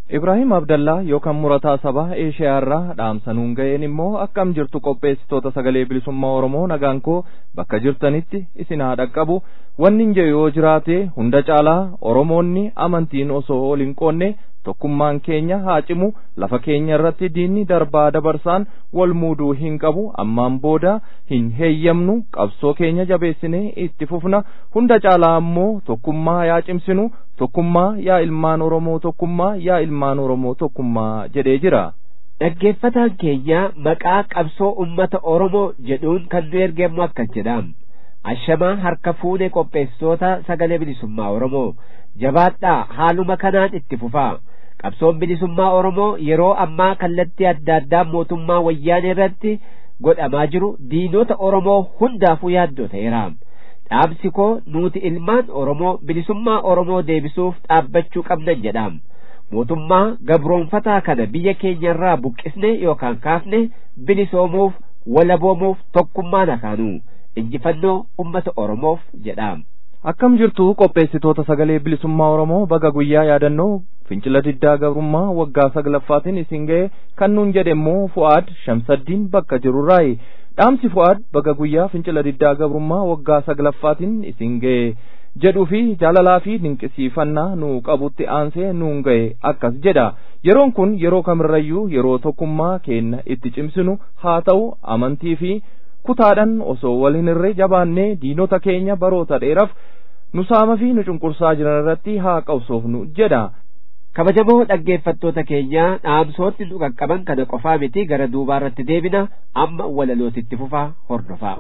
Ibrahim Abdallah yookaan murataa sabaa Eeshiyaarraa dhaamsanuun ga'een immoo akkam jirtu qopheessitoota sagalee bilisummaa Oromoo nagaan koo bakka jirtanitti isin haa dhaqqabu wanni hin yoo jiraate hunda caalaa Oromoonni amantiin osoo ol hin qoonne tokkummaan keenya haa cimu lafa keenya irratti diinni darbaa dabarsaan wal muuduu hin qabu ammaan booda hin heeyyamnu qabsoo keenya jabeessinee itti fufna hunda caalaa ammoo tokkummaa yaa cimsinu tokkummaa yaa ilmaan Oromoo tokkummaa yaa ilmaan Oromoo tokkummaa jedhee jira. Dhaggeeffataan keenya maqaa qabsoo ummata Oromoo jedhuun kan nu ergeemmu akka jedham. Ashamaa harka fuune qopheessitoota sagalee bilisummaa Oromoo jabaadhaa haaluma kanaan itti fufaa. Qabsoon bilisummaa Oromoo yeroo ammaa kallattii adda addaa mootummaa wayyaanee irratti godhamaa jiru diinota Oromoo hundaafuu yaaddoo ta'eera. Dhaabsi koo nuti ilmaan Oromoo bilisummaa Oromoo deebisuuf dhaabbachuu qabnan jedham. Mootummaa gabroonfataa kana biyya keenya irraa buqqisne yookaan kaafne bilisoomuuf walaboomuuf tokkummaan akaanu injifannoo ummata Oromoof jedham. Akkam jirtu qopheessitoota sagalee bilisummaa Oromoo baga guyyaa yaadannoo fincila diddaa gabrummaa waggaa 9ffaatiin isin ga'e kan nuun jedhe immoo Fu'aad Shamsaddiin bakka jirurraayi. Dhaamsi Fu'aad baga guyyaa fincila diddaa gabrummaa waggaa 9ffaatiin isin ga'e jedhuu fi jaalalaa fi dinqisiifannaa nu qabutti aansee nuun ga'e akkas jedha. Yeroon kun yeroo kamirrayyuu yeroo tokkummaa keenya itti cimsinu haa ta'u amantii fi kutaadhaan osoo wal hin irre jabaannee diinota keenya baroota dheeraaf nu saama fi nu cunqursaa jiran irratti haa qabsoofnu jedha. Kabajamoo dhaggeeffattoota keenya dhaamsoonni nu qaqqaban kana qofaa miti gara duubaa irratti deebina amma walalootitti fufaa hordofaa.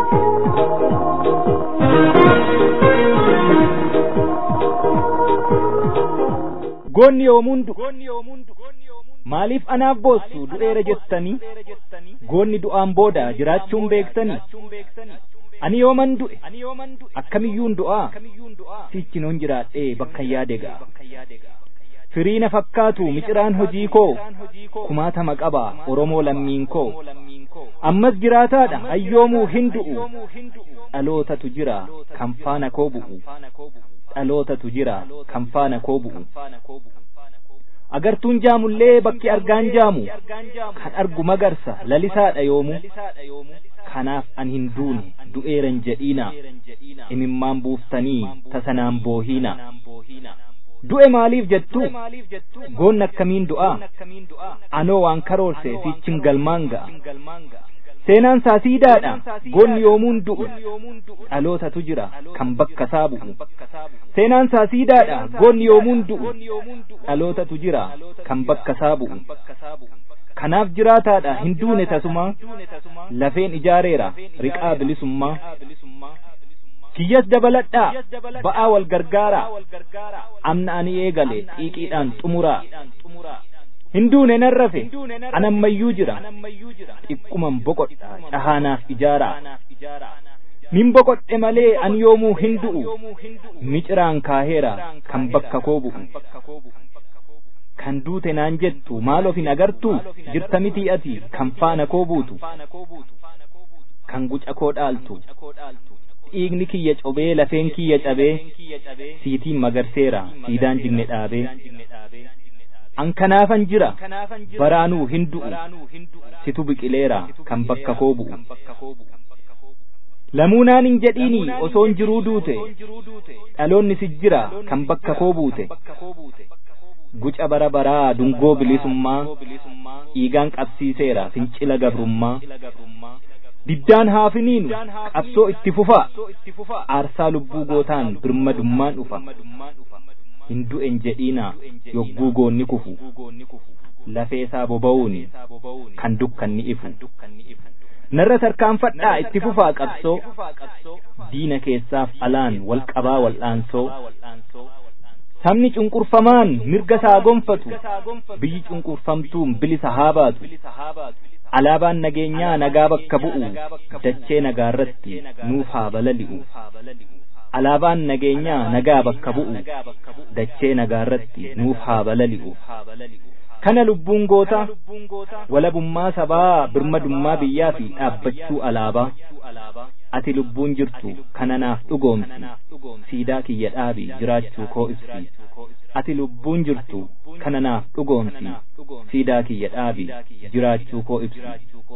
Goonni yoomundu maaliif anaaf boossu du'eera jettanii goonni du'aan booda jiraachuun beektanii ani yooman du'e akkamiyyuun du'aa sichi noon jiraadhee bakka yaade ga'a firiina fakkaatu miciraan hojii koo kumaatama qaba Oromoo lammiin koo ammas jiraataadha ayyoomuu hin du'u dhalootatu jira kan faana koo bu'u dhalootatu jira kan faana koo bu'u agartuun jaamullee bakki argaan jaamu kan argu magarsa lalisaadha yoomu kanaaf an hin duune du'eeran jedhiina imimmaan buuftanii tasanaan boohiina du'e maaliif jettu goon akkamiin du'aa anoo waan karoorse siichin galmaan ga'a seenaan saasiidaadha goonni yoomuun du'u dhalootatu jira kan bakka isaa bu'u seenaan saasiidaadha goonni yoomuun du'u dhalootatu jira kan bakka isaa bu'u kanaaf jiraataadha hin duune tasuma lafeen ijaareera riqaa bilisummaa kiyyas dabaladhaa ba'aa wal gargaaraa amna ani eegale xiiqiidhaan xumuraa hin duune nan rafe anammayyuu jira xiqquman boqodha dhahaanaaf ijaaraa min boqodhe malee an yoomuu hin du'u miciraan kaaheera kan bakka koo bu'u kan duute naan jettu maal of hin agartu jirta mitii ati kan faana koo buutu kan guca koo dhaaltu dhiigni kiyya cobee lafeen kiyya cabee siitiin magarseera siidaan jinne dhaabee an kanaafan jira baraanuu hin du'u situ biqileera kan bakka koo bu'u lamuunaan hin jedhiini osoon jiruu duute dhaloonni si jira kan bakka koo buute guca bara baraa dungoo bilisummaa dhiigaan qabsiiseera fincila gabrummaa diddaan haafiniinu qabsoo itti fufaa aarsaa lubbuu gootaan birmadummaan dhufa hin du'en jedhiina yogguu goonni kufu lafeesaa boba'uun kan dukkanni ifu narra tarkaanfadhaa itti fufaa qabsoo diina keessaaf alaan wal qabaa wal'aansoo sabni cunqurfamaan mirga isaa gonfatu biyyi cunqurfamtuun bilisa haa baatu alaabaan nageenyaa nagaa bakka bu'u dachee nagaarratti nuuf haa balali'u alaabaan nageenyaa nagaa bakka bu'u dachee nagaarratti nuuf haa balali'u kana lubbuun goota walabummaa sabaa birmadummaa biyyaa fi dhaabbachuu alaabaa ati lubbuun jirtu kana naaf dhugoomsi siidaa kiyya dhaabi jiraachuu koo ibsi ati lubbuun jirtu kana naaf dhugoomsi siidaa kiyya dhaabi jiraachuu koo ibsi.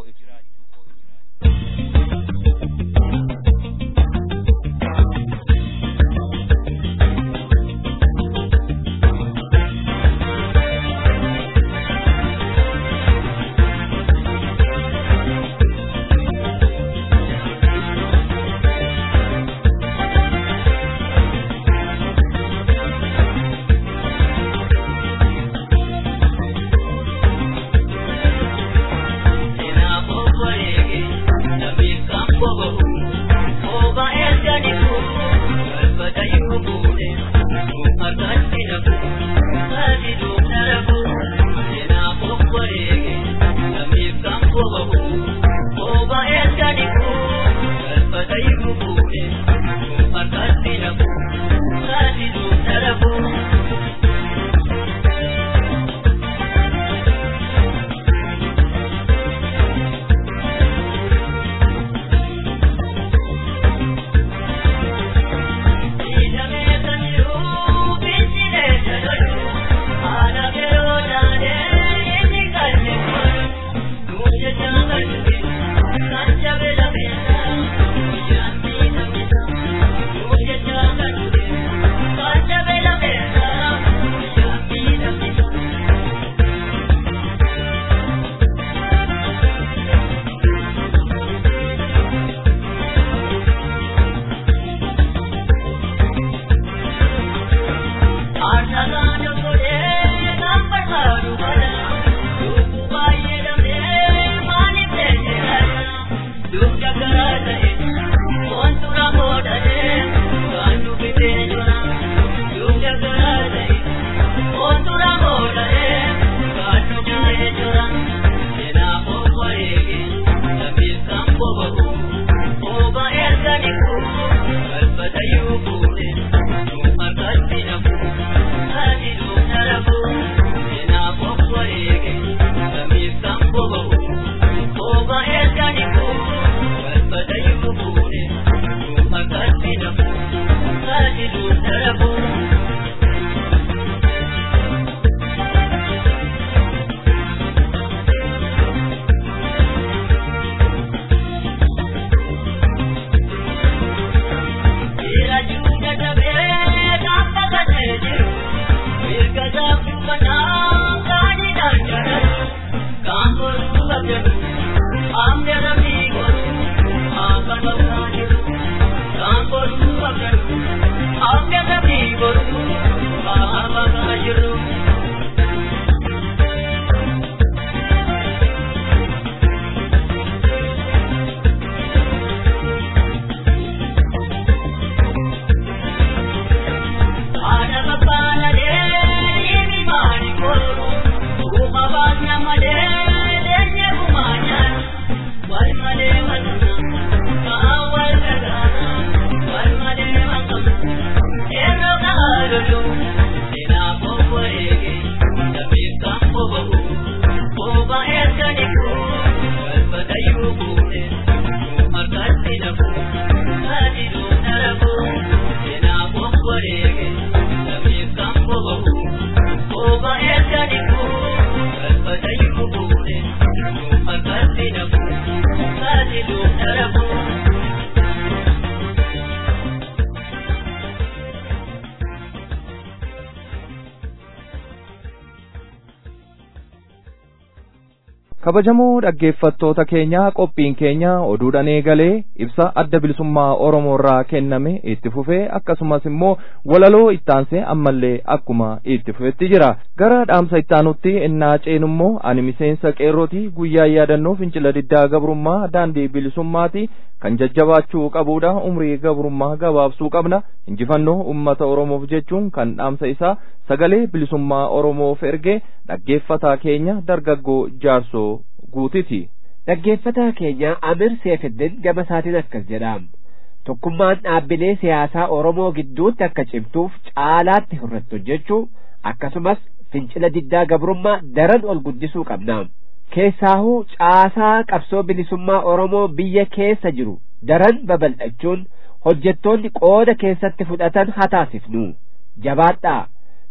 kabajamoo dhaggeeffattoota keenya qophiin keenya oduudhaan eegalee ibsa adda bilisummaa Oromoo irraa kenname itti fufee akkasumas immoo walaloo ittaansee ammallee akkuma itti fufetti jira gara dhaamsa ittaanutti innaa ceenummoo ani miseensa qeerrooti guyyaa yaadannoo fincila diddaa gabrummaa daandii bilisummaati kan jajjabaachuu qabuudha umrii gabrummaa gabaabsuu qabna injifannoo ummata Oromoof jechuun kan dhaamsa isaa sagalee bilisummaa Oromoof erge dhaggeeffataa keenya dargaggoo jaarsoo guutiti. Dhaggeeffataa keenya Amir Seefiddin gama isaatiin akkas jedha. Tokkummaan dhaabbilee siyaasaa Oromoo gidduutti akka cimtuuf caalaatti irratti hojjechuu akkasumas fincila diddaa gabrummaa daran ol guddisuu qabna. Keessaahuu caasaa qabsoo bilisummaa Oromoo biyya keessa jiru daran babal'achuun hojjettoonni qooda keessatti fudhatan haa taasifnu. Jabaadhaa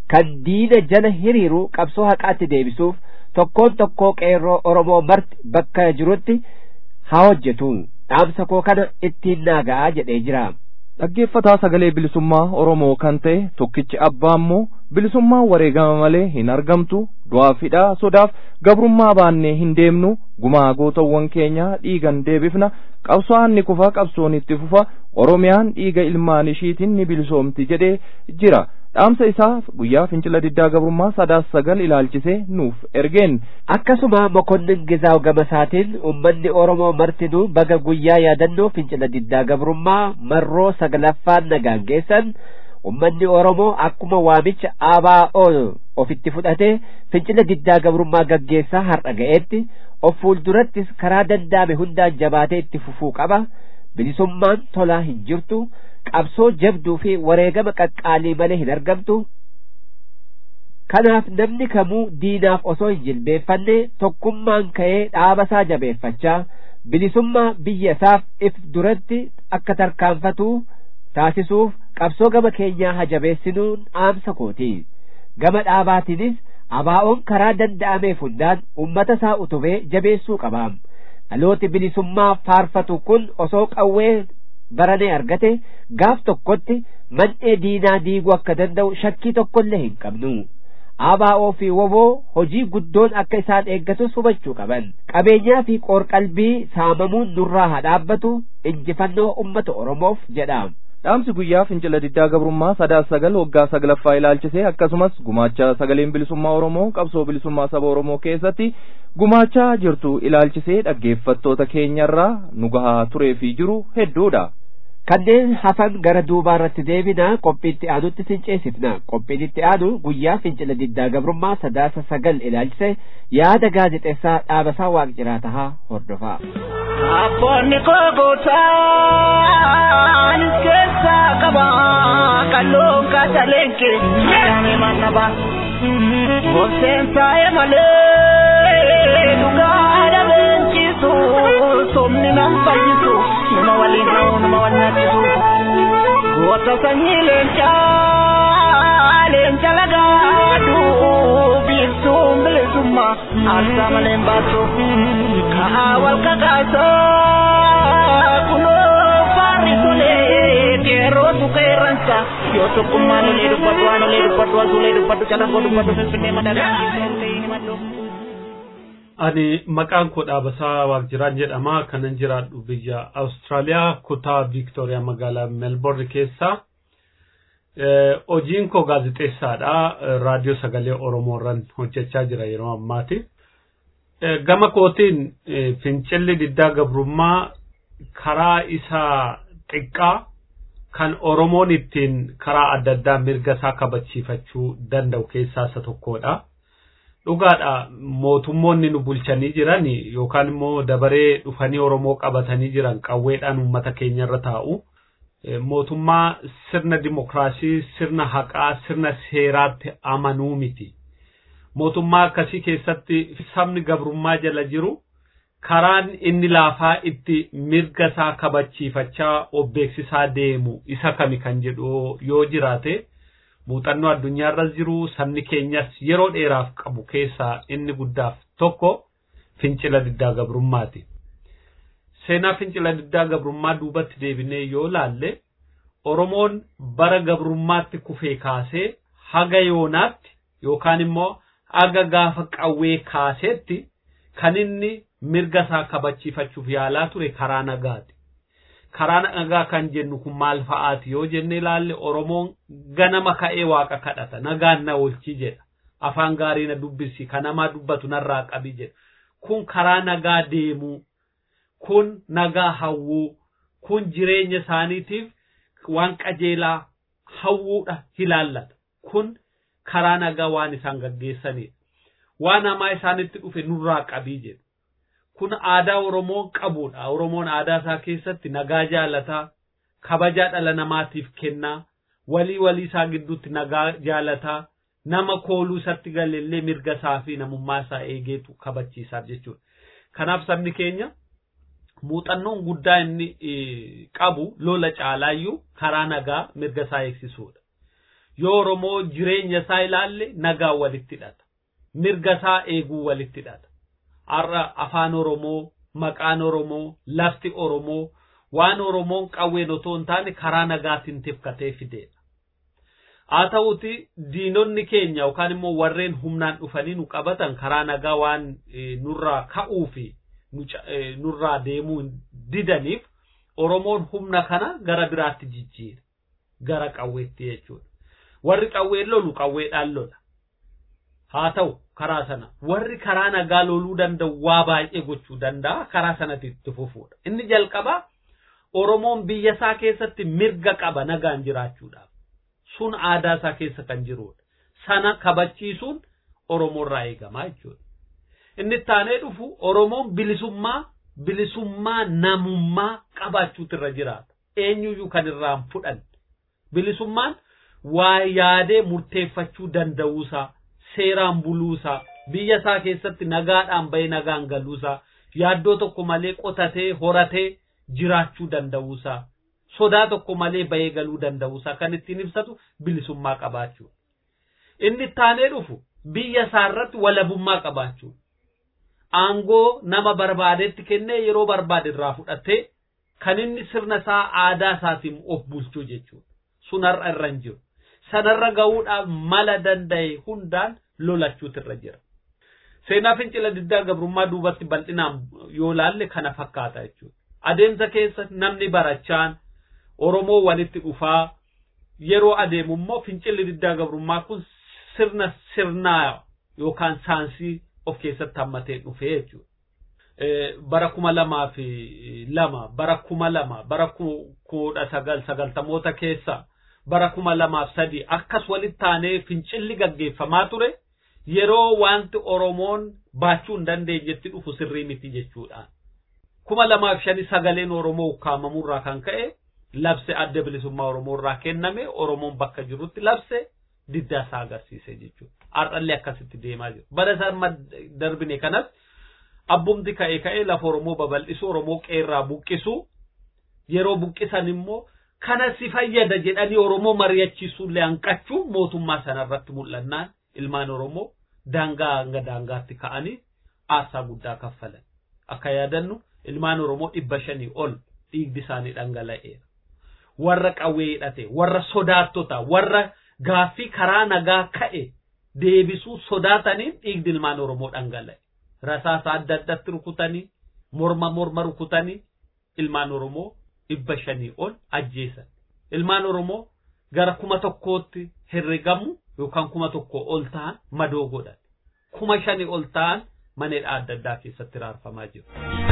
kan diina jala hiriiru qabsoo haqaatti deebisuuf tokkoon tokkoo qeerroo Oromoo marti bakka jirutti haa hojjetu. Dhaamsa koo kana ittiin naaga'a jedhee jira. Dhaggeeffataa sagalee bilisummaa Oromoo kan ta'e tokkichi abbaa immoo bilisummaa wareegama malee hin argamtu, du'aa fidhaa sodaaf gabrummaa baannee hin deemnu, gumaa gootawwan keenya dhiigan deebifna, qabsoon ni kufa, qabsoon itti fufa, Oromiyaan dhiiga ilmaan ishiitiin ni bilisoomti jedhee jira. Dhaamsa isaa guyyaa fincila diddaa gabrummaa 9 ilaalchisee nuuf ergeen. Akkasuma Mokonnin Gizaaw Gamasaatiin uummanni Oromoo martinuu baga guyyaa yaadannoo fincila diddaa gabrummaa marroo 9ffaan nagaan geessan. Uummanni Oromoo akkuma waamicha ABO ofitti fudhatee fincila diddaa gabrummaa gaggeessaa har'a ga'eetti of fuuldurattis karaa danda'ame hundaan jabaatee itti fufuu qaba. Bilisummaan tolaa hin jirtu, qabsoo jabduu fi wareegama qaqqaalii malee hin argamtu. Kanaaf namni kamuu diinaaf osoo hin jilbeeffanne tokkummaan ka'ee dhaabasaa jabeeffachaa bilisummaa biyya isaaf if duratti akka tarkaanfatu taasisuuf qabsoo gama keenyaa hajabeessinuun dhaamsa kooti. Gama dhaabaatiinis ABO'n karaa danda'ameef hundaan ummata isaa utubee jabeessuu qaba. Dhalooti bilisummaa faarfatu kun osoo qawwee baranee argate gaaf tokkotti man'ee diinaa diiguu akka danda'u shakkii tokkollee hin qabnu. ABO fi WBO hojii guddoon akka isaan eeggatus hubachuu qaban. Qabeenyaa fi qoorqalbii saamamuun nurraa haa dhaabbatu. Injifannoo ummata Oromoof jedha. Dhaamsi guyyaa fincila diddaa gabrummaa 9 waggaa 9ffaa ilaalchisee akkasumas gumaacha sagaleen bilisummaa Oromoo qabsoo bilisummaa saba Oromoo keessatti gumaachaa jirtu ilaalchisee dhaggeeffattoota keenyarraa nu gahaa turee fi jiru hedduudha. Kanneen hafan gara duubaa irratti deebina qophiitti aanutti sinceessifna. Qophiin itti aanu guyyaa fincila diddaa gabrummaa 9 ilaalchisee yaada gaazexeessaa Dhaabasaa Waaqjiraataa hordofaa. Abboonni koo gootaan keessaa qaba kalluun kasaleenke yaame mannaba gorseen taa'e malee dhugaa dhabeenchisu somni nan fayyisu nama waliin ta'uu nama wannaachisu goota sanyii leenca lagaadhu biiftuun bilisummaa aasaa malee hin baasu kaa wal kakaasoo kunoo faarri tolee keerootu qeerransa yoo tokkummaan olee dubbatu waan olee dubbatu waan olee dubbatu calaqoo dubbatu finfinnee madaraa himadhu. Ani maqaan koo Dhaabasaa Waaqjiraan jedhama. Kanan jiraadhu biyya Awustiraaliyaa kutaa Viiktooriyaa magaalaa Melbourne keessa. Hojiin koo gaazexeessaadha. Raadiyoo Sagalee Oromoorran hojjechaa jira yeroo ammaati. Gama kootiin fincilli diddaa gabrummaa karaa isaa xiqqaa kan Oromoon ittiin karaa adda addaa mirga isaa kabachiifachuu danda'u keessaa isa tokkodha. Dhugaadha mootummoonni nu bulchanii jiran yookaan immoo dabaree dhufanii Oromoo qabatanii jiran qawweedhaan uummata keenya irra taa'u. Mootummaa sirna dimokiraasii, sirna haqaa, sirna seeraatti amanuu miti. Mootummaa akkasii keessatti sabni gabrummaa jala jiru karaan inni laafaa itti mirga isaa kabachiifachaa beeksisaa deemu isa kami kan jedhu yoo jiraate muuxannoo addunyaarra jiru sabni keenyas yeroo dheeraaf qabu keessaa inni guddaaf tokko fincila diddaa gabrummaati. Seenaa fincila diddaa gabrummaa duubatti deebinee yoo laalle Oromoon bara gabrummaatti kufee kaasee haga yoonaatti yookaan immoo haga gaafa qawwee kaaseetti kan inni mirga isaa kabachiifachuuf yaalaa ture karaa nagaati. Karaa nagaa kan jennu kun maal fa'aati yoo jenne laalle Oromoon ganama ka'ee waaqa kadhata nagaan na oolchi jedha afaan gaarii na dubbisi kanamaa dubbatu narraa qabi jedha kun karaa nagaa deemuu kun nagaa hawwuu kun jireenya isaaniitiif waan qajeelaa hawwuudha hilaallata kun karaa nagaa waan isaan gaggeessanidha waan hamaa isaanitti dhufe nurraa qabii jedhu kun aadaa Oromoon qabudha. Oromoon aadaa isaa keessatti nagaa jaalataa, kabajaa dhala namaatiif kennaa, walii isaa gidduutti nagaa jaalataa, nama kooluu isatti galellee mirga isaa fi namummaa isaa eegeetu kabachiisaa jechuudha. Kanaaf sabni keenya muuxannoon guddaa inni qabu lola caalaayyuu karaa nagaa mirga isaa eegsisuudha. yoo Oromoo jireenya isaa ilaalle nagaa walitti hidhata. Mirga isaa eeguu walitti hidhata. Har'a afaan Oromoo, maqaan Oromoo, lafti Oromoo, waan Oromoon qawween otoo hin taane karaa nagaatiin tifkatee fideedha. Haa ta'uti diinonni keenya yookaan immoo warreen humnaan dhufanii nu qabatan karaa nagaa waan nurraa ka'uu fi nurraa deemuu didaniif Oromoon humna kana gara biraatti jijjiira. Gara qawweetti jechuudha. Warri qawween lolu qawweedhaan lola. Haa ta'u karaa sana warri karaa nagaa loluu danda'u waa baay'ee gochuu danda'a karaa sanatti itti fufuudha. Inni jalqaba Oromoon biyya isaa keessatti mirga qaba nagaan jiraachuudhaaf. Sun aadaa isaa keessa kan jirudha. Sana kabachiisuun Oromoorraa eegama jechuudha. Inni taanee dhufu Oromoon bilisummaa namummaa qabaachuutu irra jiraata. Eenyuyyuu kan irraan fudhan. Bilisummaan waa yaadee murteeffachuu danda'uusaa, seeraan buluusaa, biyya isaa keessatti nagaadhaan bahee nagaan galuusaa, yaaddoo tokko malee qotatee horatee jiraachuu danda'uusaa, sodaa tokko malee bahee galuu danda'uusaa kan ittiin ibsatu bilisummaa qabaachuu. Inni taanee dhufu biyya isaa irratti walabummaa qabaachuu. Aangoo nama barbaadetti kennee yeroo barbaade irraa fudhatee kan inni sirna isaa aadaa isaatiin of bulchuu jechuudha. Sun har'a irra hin jiru. Sanarra ga'uudhaaf mala danda'e hundaan lolachuutu irra jira. Seenaa fincila diddaa gabrummaa duubatti bal'inaan yoo laalle kana fakkaata jechuudha. Adeemsa keessa namni barachaan Oromoo walitti dhufaa yeroo adeemu immoo fincilli diddaa gabrummaa kun sirnaa yookaan saansii of keessatti hammatee dhufee jechuudha. Bara 2002 bara 2000 bara 1990 keessa bara 2003 akkas walitti taanee fincilli gaggeeffamaa ture yeroo wanti Oromoon baachuu hin dandeenyetti dhufu sirrii miti jechuudha. 2005 sagaleen Oromoo ukkaamamurraa kan ka'e labse adda bilisummaa Oromoo irraa kenname Oromoon bakka jirutti labse diddaa isaa agarsiise jechuudha. Har'allee akkasitti deemaa jiru. Bara sarma darbine kanas abbumti ka'ee lafa Oromoo babal'isu Oromoo qeerraa buqqisu yeroo buqqisan immoo kana si fayyada jedhanii Oromoo mari'achiisuullee hanqachuu mootummaa sanarratti mul'annaan ilmaan Oromoo daangaa hanga daangaatti ka'anii aarsaa guddaa kaffalan. Akka yaadannu ilmaan Oromoo 500 ol dhiigdi isaanii dhangala'eera. Warra qawwee hidhate, warra sodaattota, warra gaaffii karaa nagaa ka'e deebisuu sodaataniin dhiigdi ilmaan Oromoo dhangala'e. Rasaasa adda addatti rukutanii, morma rukutanii ilmaan Oromoo 500 ol ajjeesan. Ilmaan Oromoo gara 1,000tti herregamu yookaan 1,000 ol ta'an madoo godhan. 5,000 ol ta'an maneedha adda addaa keessatti raarfamaa jiru.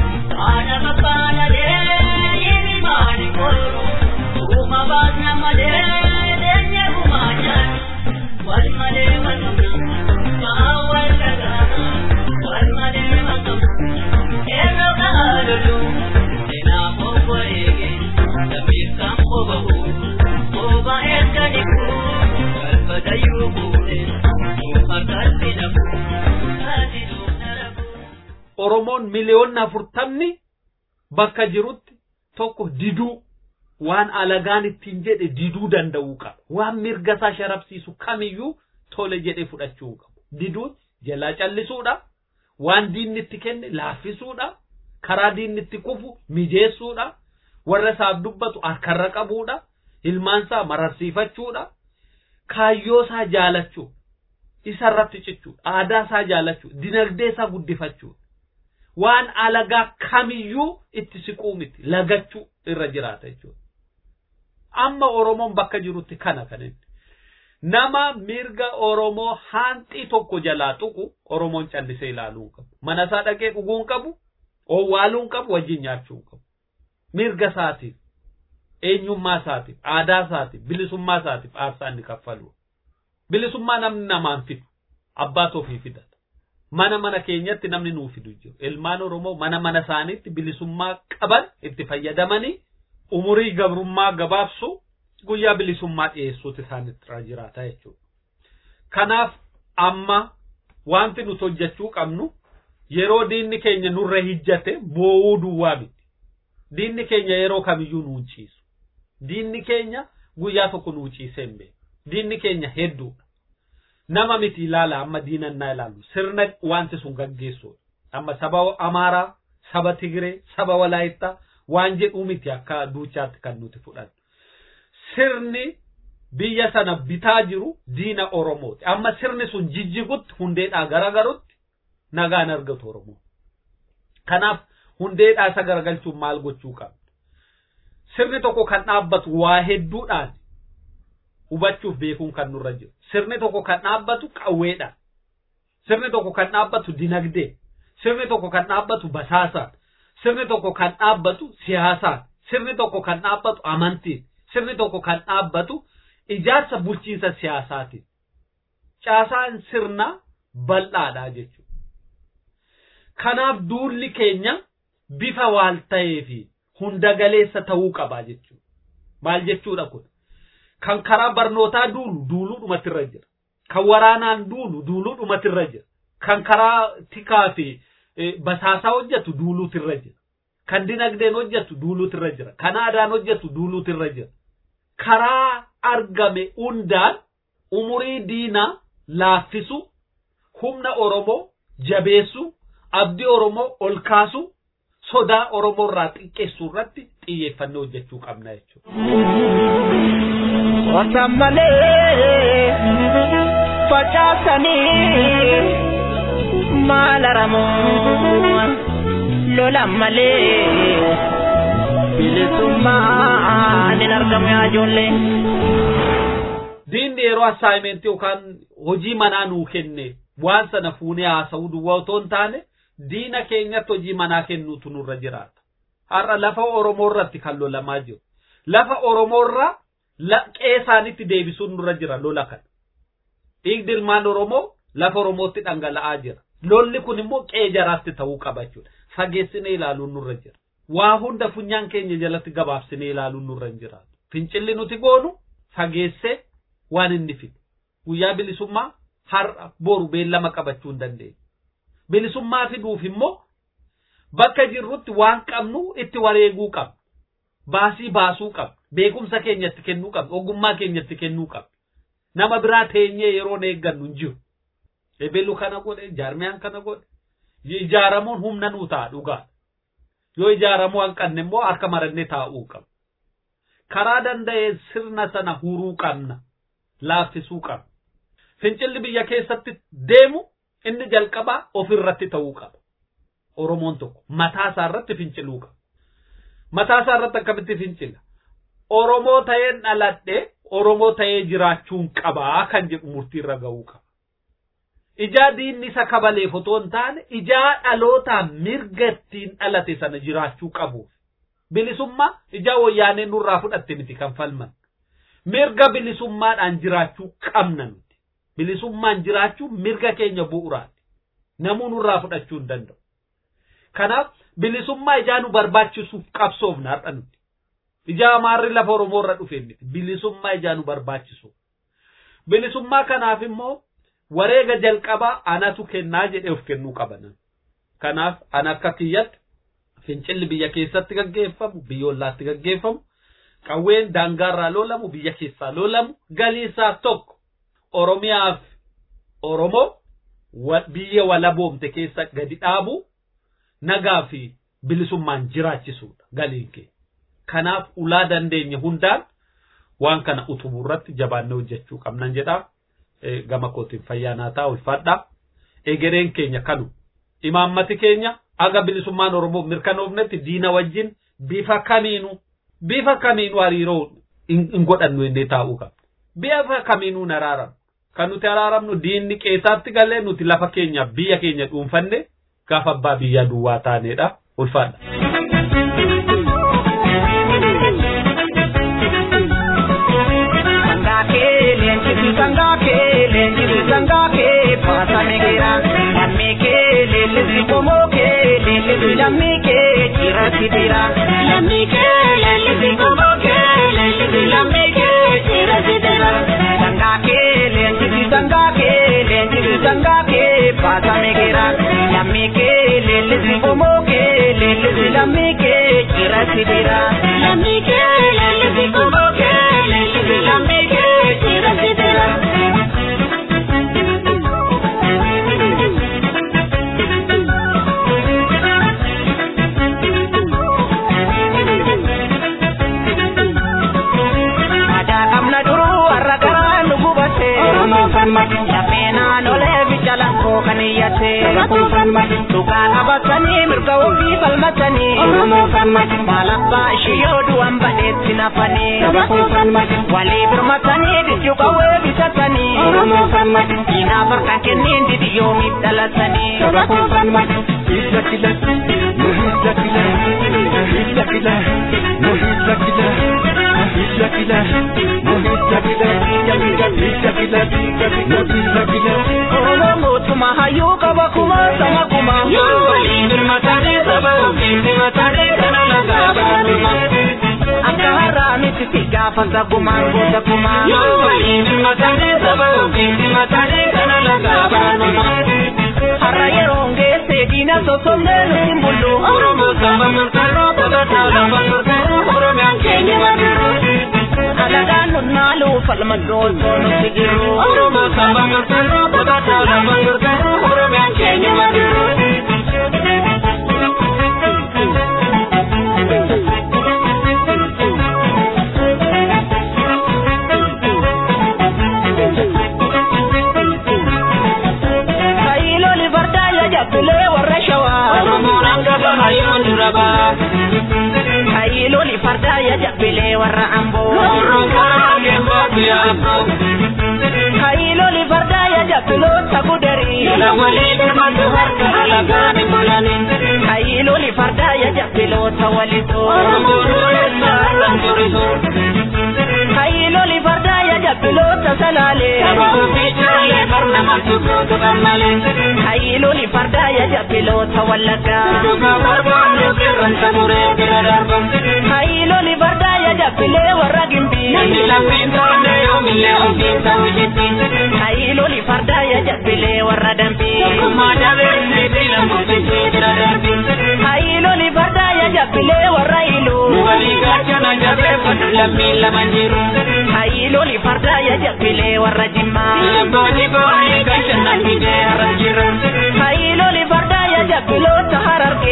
Oromoon miliyoona 40 bakka jirutti tokko diduu waan alagaan ittiin jedhe diduu danda'uu qaba. Waan mirga isaa sharafsiisu kamiyyuu tole jedhee fudhachuu qaba. Diduun jalaa callisuudha. Waan diinni itti kenne laaffisuudha. Karaa diinni itti kufu mijeessuudha. Warra isaaf dubbatu harkarra qabuudha. Ilmaan isaa mararsiifachuudha. Kaayyoo isaa jaalachuu. Isarratti cichuu. Aadaa isaa jaalachuu. Dinagdee isaa guddifachuu. Waan alagaa kamiyyuu itti siquu miti lagachuu irra jiraata jechuudha. Amma Oromoon bakka jirutti kana kanatti. Nama mirga Oromoo haanxii tokko jalaa tuqu Oromoon callisee ilaaluu qabu. Mana isaa dhaqee dhuguu qabu, owwaaluu qabu, wajjin nyaachuu qabu. Mirga isaatiif, eenyummaa isaatiif, aadaa isaatiif, bilisummaa isaatiif aarsaa inni kaffalu. Bilisummaa namni namaan fidu, abbaa ofii fidata. Mana keenyatti namni nuu fidu jiru. Ilmaan Oromoo mana isaaniitti bilisummaa qaban itti fayyadamanii umurii gabrummaa gabaabsu guyyaa bilisummaa dhiyeessuuti isaanitti jiraata jechuudha. Kanaaf amma wanti nuti hojjechuu qabnu yeroo diinni keenya nurra hijjate boo'uu duwwaa miti. Diinni keenya yeroo kamiyyuu nuu ciisu. Diinni keenya guyyaa tokko nuu ciisee hin beeku. diinni keenya hedduudha. Nama miti ilaala amma diinannaa ilaalu sirna wanti sun gaggeessuudha. Amma saba Amaaraa, saba Tigiree, saba Walaayittaa waan jedhu miti akka duuchaatti kan nuti fudhannu. Sirni biyya sana bitaa jiru diina Oromooti. Amma sirni sun jijjigutti hundeedhaa garagarutti nagaan argatu Oromoo. Kanaaf hundeedhaa isa garagalchuun maal gochuu qabna? Sirni tokko kan dhaabbatu waa hedduudhaan hubachuuf beekuun kan nurra jiru. Sirni tokko kan dhaabbatu qawweedhaan. Sirni tokko kan dhaabbatu dinagdee. Sirni tokko kan dhaabbatu basaasaan. Sirni tokko kan dhaabbatu siyaasaan. Sirni tokko kan dhaabbatu amantiin. Sirni tokko kan dhaabbatu ijaarsa bulchiinsa siyaasaatiin. Caasaan sirna bal'aadha jechuudha. Kanaaf duulli keenya bifa waal ta'ee fi hunda galeessa ta'uu qaba jechuudha. Maal jechuudha kun? Kan karaa barnootaa duuluudhumatti irra jira. Kan waraanaan duuluudhumatti irra jira. Kan karaa tikaa fi basaasaa hojjetu duuluutu irra jira. Kan dinagdeen hojjetu duuluutu irra jira. Kan aadaan hojjetu duuluutu irra jira. Karaa argame hundaan umurii diinaa laaffisu, humna Oromoo jabeessu, abdii Oromoo ol kaasu, sodaa Oromoo irraa xiqqeessuu irratti xiyyeeffannoo hojjechuu qabna jechuudha. Wasammalee facaasanii maalaramoo lolammalee bilisummaan hin argamu yaa ijoollee. Diinni yeroo assaayimentii yookaan hojii manaa nuu kenne waan sana fuunee haasa'uu duwwaa otoo hin taane diina keenyatti hojii manaa kennuutu nurra jiraata. Har'a lafa Oromoo irratti kan lolamaa jiru. Lafa Oromoo irraa qe'ee isaaniitti deebisuun nurra jira lola kana. Dhiigni ilmaan Oromoo lafa Oromootti dhangala'aa jira. Lolli kun immoo qe'ee jaraatti ta'uu qaba jechuudha. Fageessinee ilaaluun nurra jira. Waa hunda funyaan keenya jalatti gabaabsinee ilaaluun nurra hin jiraatu. Fincilli nuti goonu fageessee waan inni fidu. Guyyaa bilisummaa har'a boru beellama qabachuu hin dandeenye. Bilisummaa fiduuf immoo bakka jirrutti waan qabnu itti wareeguu qabna. Baasii baasuu qabna. Beekumsa keenyatti kennuu qabna. Ogummaa keenyatti kennuu qabna. Nama biraa teenyee yeroo eeggannu hin jiru. Ebelu kana godhe, jaarmiyaan kana godhe. Ijaaramuun humna nuu ta'a dhugaa. Yoo ijaaramuu hanqanne immoo harka marannee taa'uu qabna. Karaa danda'ee sirna sana huruu qabna. Laaffisuu qabna. Fincilli biyya keessatti deemu inni jalqabaa ofirratti ta'uu qaba. Oromoon tokko mataa isaa irratti finciluu qaba. Mataa isaa irratti akkamitti fincila? Oromoo ta'een dhaladhe, Oromoo ta'ee jiraachuun qabaa kan jedhu murtii irra ga'uu qaba. Ijaa diinni isa kabaleef otoo hin taane ijaa dhalootaan mirga ittiin dhalate sana jiraachuu qabuuf. Bilisummaa ijaa wayyaanee nurraa fudhatte miti kan falman. Mirga bilisummaadhaan jiraachuu qabna nuti. Bilisummaan jiraachuu mirga keenya bu'uuraati. Namuu nurraa fudhachuu hin danda'u. Kanaaf bilisummaa ijaa nu barbaachisuuf qabsoofna har'a nuti. Ijaa Amaarri lafa Oromoo irra dhufe miti. Bilisummaa ijaa nu barbaachisu. Bilisummaa kanaaf immoo wareega jalqabaa anatu kennaa jedhee of kennuu qabana. Kanaaf ana akka kiyyatti fincilli biyya keessatti gaggeeffamu, biyyoolaatti gaggeeffamu, qawween daangaarraa lolamu, biyya keessaa lolamu, galiisaa tokko Oromiyaaf Oromoo biyya walaboomte keessa gadi dhaabu nagaa fi bilisummaan jiraachisuudha galiin kee. Kanaaf ulaa dandeenya hundaan waan kana utubuu irratti jabaannee hojjechuu qabnan jedha. Gama kootiin fayyaanaa ta'a ulfaadha. Egereen keenya kanu imaammati keenya aga bilisummaan Oromoo mirkanoofnetti diina wajjin bifa kamiinuu hariiroo hin godhannu innee taa'uu qabna. Bifa kamiinuu araaramnu. Kan nuti araaramnu diinni qeessaatti galee nuti lafa keenya biyya keenya dhuunfanne gaafa abbaa biyyaa duwwaa taanedha. Ulfaadha. Sangake pasane gira lamike lelli komoke lelli lamike chirati dira lamike lelli komoke lelli lamike chirati dira sangake lelli pasane gira lamike lelli komoke lelli lamike chirati dira lamike lelli komoke lelli lamike chirati dira falmatu tukaan abatanii mirga ofii falmatanii Oromoo falmatu maal abbaa ishii yoo du'an badheetti nafanii Oromoo falmatu walii birmatanii dijju qawwee bitatanii Oromoo falmatu diinaa farkaan kenniin didi yoomiif dhalatanii Oromoo falmatu hidda kila hidda kila hidda kila hidda kila hidda kila Oromoo tuma hayyuu qaba kuma sama kuma waliin birmatanii saba ofiin birmatanii kana lagaa baanuma akka har'aa miti gaafata gumaan goota kuma waliin birmatanii saba ofiin birmatanii kana lagaa baanuma har'a yeroon geesse diina sossobnee nuti bullu Oromoo saba murteeroo taphataa lafa murteeroo Oromiyaan keenya madiru alagaan nunnaalu falmaddoon nuti jiru Oromoo saba murteeroo taphataa lafa murteeroo Oromiyaan keenya madiru Hailoli farda ya jabile warra ambo Hailoli farda ya jabilo takudari Hailoli farda ya jabilo tawalito Hailoli farda ya jabilo tasalale Hailoli farda ya jabilo tawallaka Hailoli farda ya jabile warra gimbi Hailoli farda ya jabile warra dambi Hailoli farda ya jabile warra ilu Hailoli farda ya jabile warra jimma Hailoli farda ya jabilo tahararke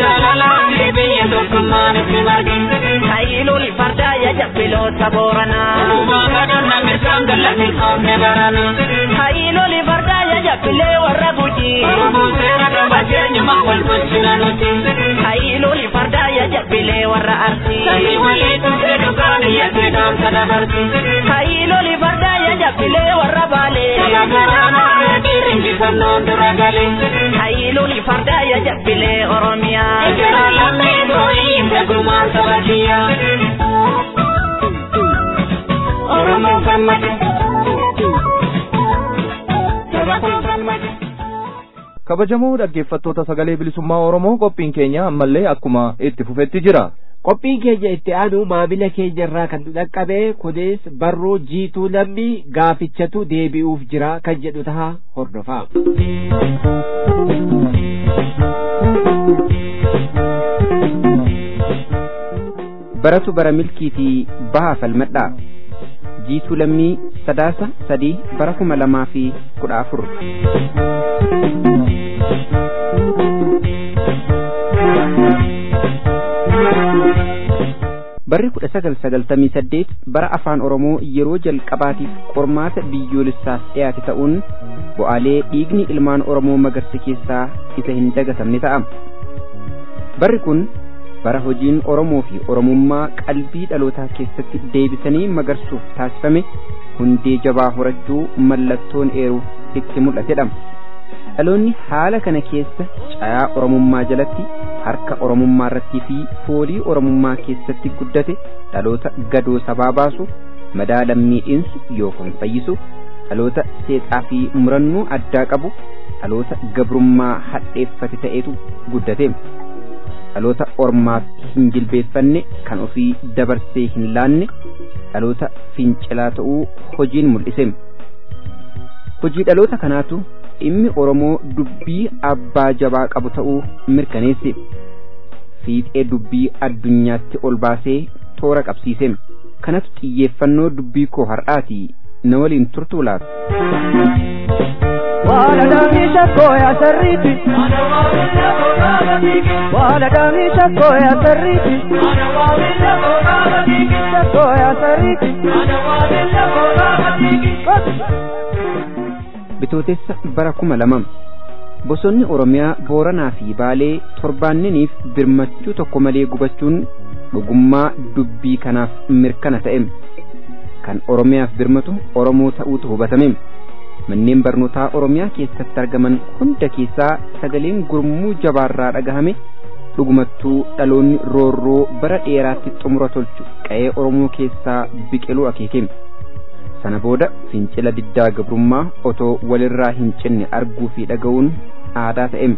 Hailoli farda ya jabilo taborana Hailoli farda ya jabile warra guji Hailoli farda ya jabile warra arsi Hailoli farda ya jabile warra bale Hailoli farda ya jabile Oromia Oromoo falmatu kabajamoo dhaggeeffattoota sagalee bilisummaa Oromoo qophiin keenya ammallee akkuma itti fufetti jira. Qophiin keenya itti aanu maamila keenya irraa kan nu dhaqqabe kunis barruu jiituu lammii gaafichatu deebi'uuf jira kan jedhu taha hordofaa. Baratu bara milkiitii bahaa falmadhaa jiituu lammii sadaasa sadii bara 2014. Barri 1998 bara afaan Oromoo yeroo jalqabaatiif qormaata biyyoolessaaf dhiyaate ta'uun bu'aalee dhiigni ilmaan Oromoo magarse keessaa isa hin dagatamne ta'a. Barri kun bara hojiin Oromoo fi Oromummaa qalbii dhalootaa keessatti deebisanii magarsuuf taasifame hundee jabaa horachuu mallattoon eeruu itti mul'atedha. Dhaloonni haala kana keessa cayaa Oromummaa jalatti harka Oromummaa irratti fi foolii Oromummaa keessatti guddate dhaloota gadoo sabaa baasu madaa lammii dhiinsu yookaan fayyisu dhaloota seexaa fi murannoo addaa qabu dhaloota gabrummaa hadheeffate ta'etu guddate. Dhaloota ormaaf hin jilbeeffanne kan ofii dabarsee hin laanne dhaloota fincilaa ta'uu hojiin mul'ise. Hojii dhaloota kanaatu dhimmi Oromoo dubbii abbaa jabaa qabu ta'uu mirkaneesse. Fiixee dubbii addunyaatti ol baasee toora qabsiise. Kanatu xiyyeeffannoo dubbii koo har'aati na waliin turtuu laata. Wala damisha koya sarriti Wala damisha koya sarriti Koya sarriti Bitootessa bara 2000 bosonni Oromiyaa Booranaa fi Baalee torbaanniniif birmachuu tokko malee gubachuun dhugummaa dubbii kanaaf mirkana ta'e. Kan Oromiyaaf birmatu Oromoo ta'uutu hubatame. Manneen barnootaa Oromiyaa keessatti argaman hunda keessaa sagaleen gurmuu jabaarraa dhagahame. Dhugumattuu dhaloonni roorroo bara dheeraatti xumura tolchu qa'ee Oromoo keessaa biqiluu akeeke. Sana booda fincila diddaa gabrummaa otoo walirraa hin cinne arguu fi dhaga'uun aadaa ta'e.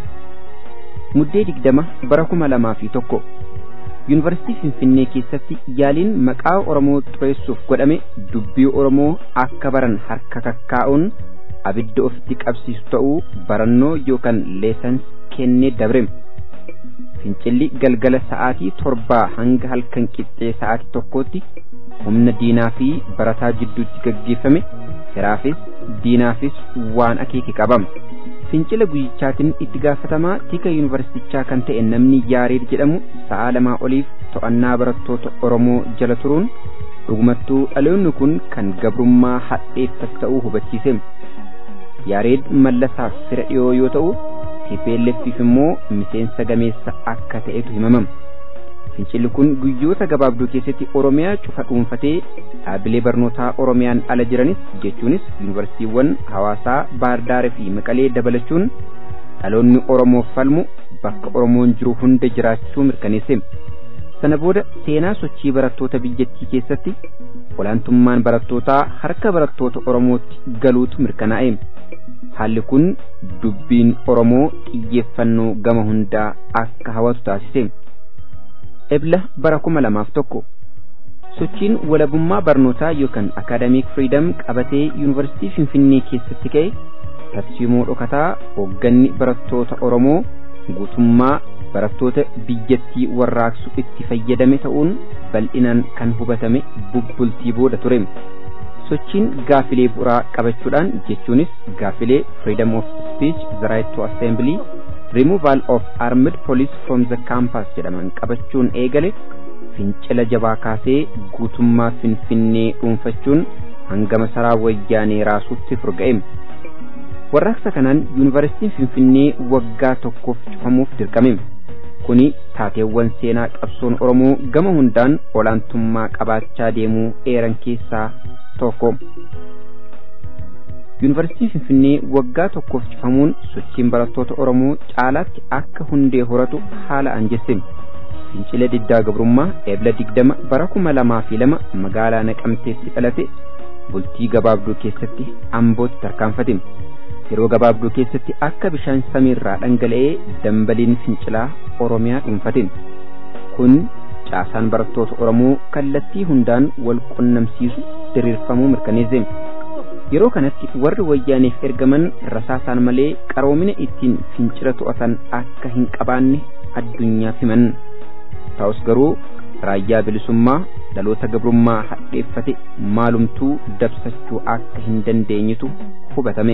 Muddee 20 bara 2001 Yuunivarsiitii Finfinnee keessatti yaaliin maqaa Oromoo xureessuuf godhame dubbii Oromoo akka baran harka kakkaa'uun abidda ofitti qabsiisu ta'uu barannoo yookaan leesans kennee dabre. Fincilli galgala sa'aatii 7 hanga halkan qixxee sa'aatii 1tti humna diinaa fi barataa jidduutti gaggeeffame firaafis diinaafis waan akeeke qabam. Fincila guyyichaatiin itti gaafatamaa tika yuunivarsiitichaa kan ta'e namni Yaareed jedhamu sa'a 2 oliif to'annaa barattoota Oromoo jala turuun dhugumattuu dhaloonni kun kan gabrummaa hadheeffatu ta'uu hubachiise. Yaareed Mallasaaf fira dhiyoo yoo ta'u TPLFif immoo miseensa gameessa akka ta'etu himamam. Fincilli kun guyyoota gabaabduu keessatti Oromiyaa cufa dhuunfatee dhaabbilee barnootaa Oromiyaan ala jiranis jechuunis yuunivarsiitiiwwan Hawaasaa, Baardaarii fi Maqalee dabalachuun dhaloonni Oromoof falmu bakka Oromoon jiru hunda jiraachuu mirkaneesse. Sana booda seenaa sochii barattoota biyyattii keessatti olaantummaan barattootaa harka barattoota Oromootti galuutu mirkanaa'e. Haalli kun dubbiin Oromoo xiyyeeffannoo gama hundaa akka hawatu taasise. Ebla bara 2001 sochiin walabummaa barnootaa yookaan Academic Freedom qabatee Yuunivarsiitii Finfinnee keessatti ka'e tarsiimoo dhokataa hoogganni barattoota Oromoo guutummaa barattoota biyyattii warraaqsu itti fayyadame ta'uun bal'inaan kan hubatame bubbultii booda ture. Sochiin gaafilee bu'uuraa qabachuudhaan jechuunis gaafilee freedom of speech, the right to assembly, removal of armed police from the campus jedhaman qabachuun eegale fincila jabaa kaasee guutummaa Finfinnee dhuunfachuun hanga masaraa wayyaanee raasuutti furga'e. Warraaqsa kanaan yuunivarsiitiin Finfinnee waggaa tokkoof cufamuuf dirqame. Kuni taateewwan seenaa qabsoon Oromoo gama hundaan olaantummaa qabaachaa deemuu eeran keessaa tokko. Yuunivarsiitiin Finfinnee waggaa tokkoof cufamuun sochiin barattoota Oromoo caalaatti akka hundee horatu haala anjesse. Fincila diddaa gabrummaa Ebla 20 bara 2002 magaalaa Naqamteetti dhalate bultii gabaabduu keessatti Ambootti tarkaanfate. Yeroo gabaabduu keessatti akka bishaan samiirraa dhangala'ee dambaliin fincilaa Oromiyaa dhuunfate. Kun caasaan barattoota Oromoo kallattii hundaan wal qunnamsiisu diriirfamuu mirkaneesse. Yeroo kanatti warri wayyaaneef ergaman rasaasaan malee qaroomina ittiin fincila to'atan akka hin qabaanne addunyaaf himan. Ta'us garuu raayyaa bilisummaa dhaloota gabrummaa hadheeffate maalumtuu dabsachuu akka hin dandeenyetu hubatame.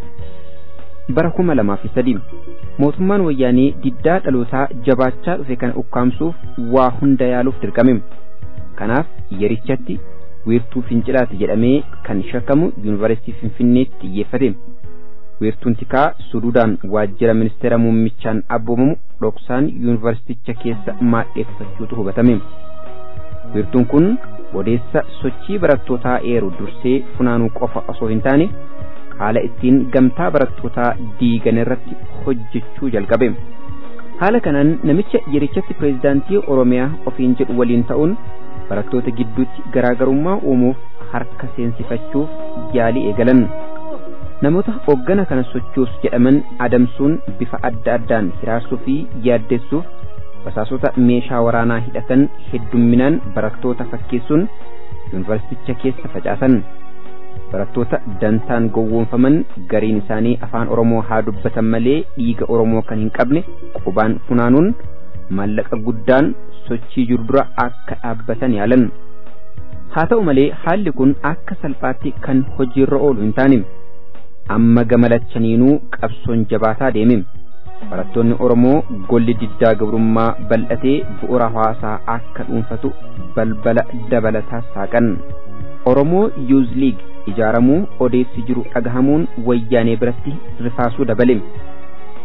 Bara 2003 mootummaan wayyaanee diddaa dhalootaa jabaachaa dhufe kana ukkaamsuuf waa hunda yaaluuf dirqame. Kanaaf yerichatti weertuu fincilaati jedhamee kan shakkamu yuunivarsiitii Finfinneetti xiyyeeffate. Weertuun tikaa suduudhaan waajjira ministeera muummichaan abboomamu dhoksaan yuunivarsiiticha keessa maadheeffachuutu hubatame. Weertuun kun odeessa sochii barattootaa eeru dursee funaanuu qofa osoo hin taane haala ittiin gamtaa barattootaa diigan irratti hojjechuu jalqabe. Haala kanaan namicha yerichatti pireezidaantii Oromiyaa ofiin jedhu waliin ta'uun barattoota gidduutti garaagarummaa uumuuf harka seensifachuuf yaalii eegalan. Namoota hoggana kana sochoosu jedhaman adamsuun bifa adda addaan hiraarsuu fi yaaddessuuf basaasota meeshaa waraanaa hidhatan heddumminaan barattoota fakkeessuun yuunivarsiiticha keessa facaasan. Barattoota dantaan gowwoomfaman gariin isaanii afaan Oromoo haa dubbatan malee dhiiga Oromoo kan hin qabne qubaan funaanuun maallaqa guddaan sochii jiru dura akka dhaabbatan yaalan. Haa ta'u malee haalli kun akka salphaatti kan hojiirra oolu hin taane. Amma gamalachaniinuu qabsoon jabaataa deeme. Barattoonni Oromoo golli diddaa gabrummaa bal'atee bu'uura hawaasaa akka dhuunfatu balbala dabalataa saaqan. Oromoo Youth League ijaaramuu odeessi jiru dhagahamuun wayyaanee biratti rifaasuu dabale.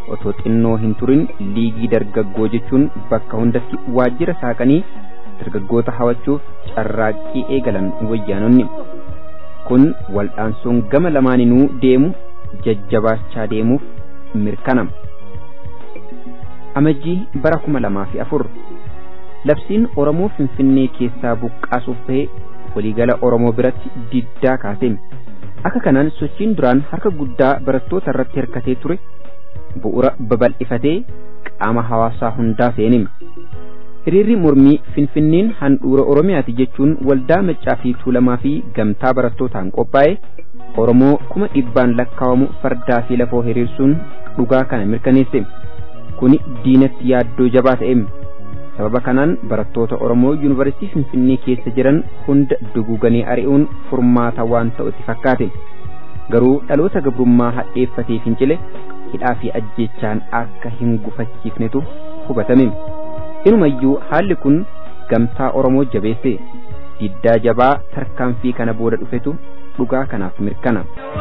otoo xinnoo hin turin liigii dargaggoo jechuun bakka hundatti waajjira saaqanii dargaggoota hawachuuf carraaqqii eegalan wayyaanonni. Kun waldhaansoon gama lamaaninuu deemu jajjabaachaa deemuuf mirkanama. Amajjii bara 2004 labsiin Oromoo Finfinnee keessaa buqqaasuuf bahe waliigala Oromoo biratti diddaa kaase. Akka kanaan sochiin duraan harka guddaa barattoota irratti hirkatee ture bu'uura babal'ifatee qaama hawaasaa hundaa seene. Hiriirri mormii Finfinneen handhuura Oromiyaati jechuun waldaa Maccaa fi Tuulamaa fi gamtaa barattootaan qophaa'e Oromoo 100,000 lakkaawamu fardaa fi lafoo hiriirsuun dhugaa kana mirkaneesse. Kuni diinatti yaaddoo jabaa ta'e. Sababa kanaan barattoota Oromoo Yuunivarsiitii Finfinnee keessa jiran hunda duguganii ari'uun furmaata waan ta'utti fakkaate. Garuu dhaloota gabrummaa hadheeffatee fincile hidhaa fi ajjechaan akka hin gufachiifnetu hubatame. Inumayyuu haalli kun gamtaa Oromoo jabeesse. Diddaa jabaa tarkaanfii kana booda dhufetu dhugaa kanaaf mirkana.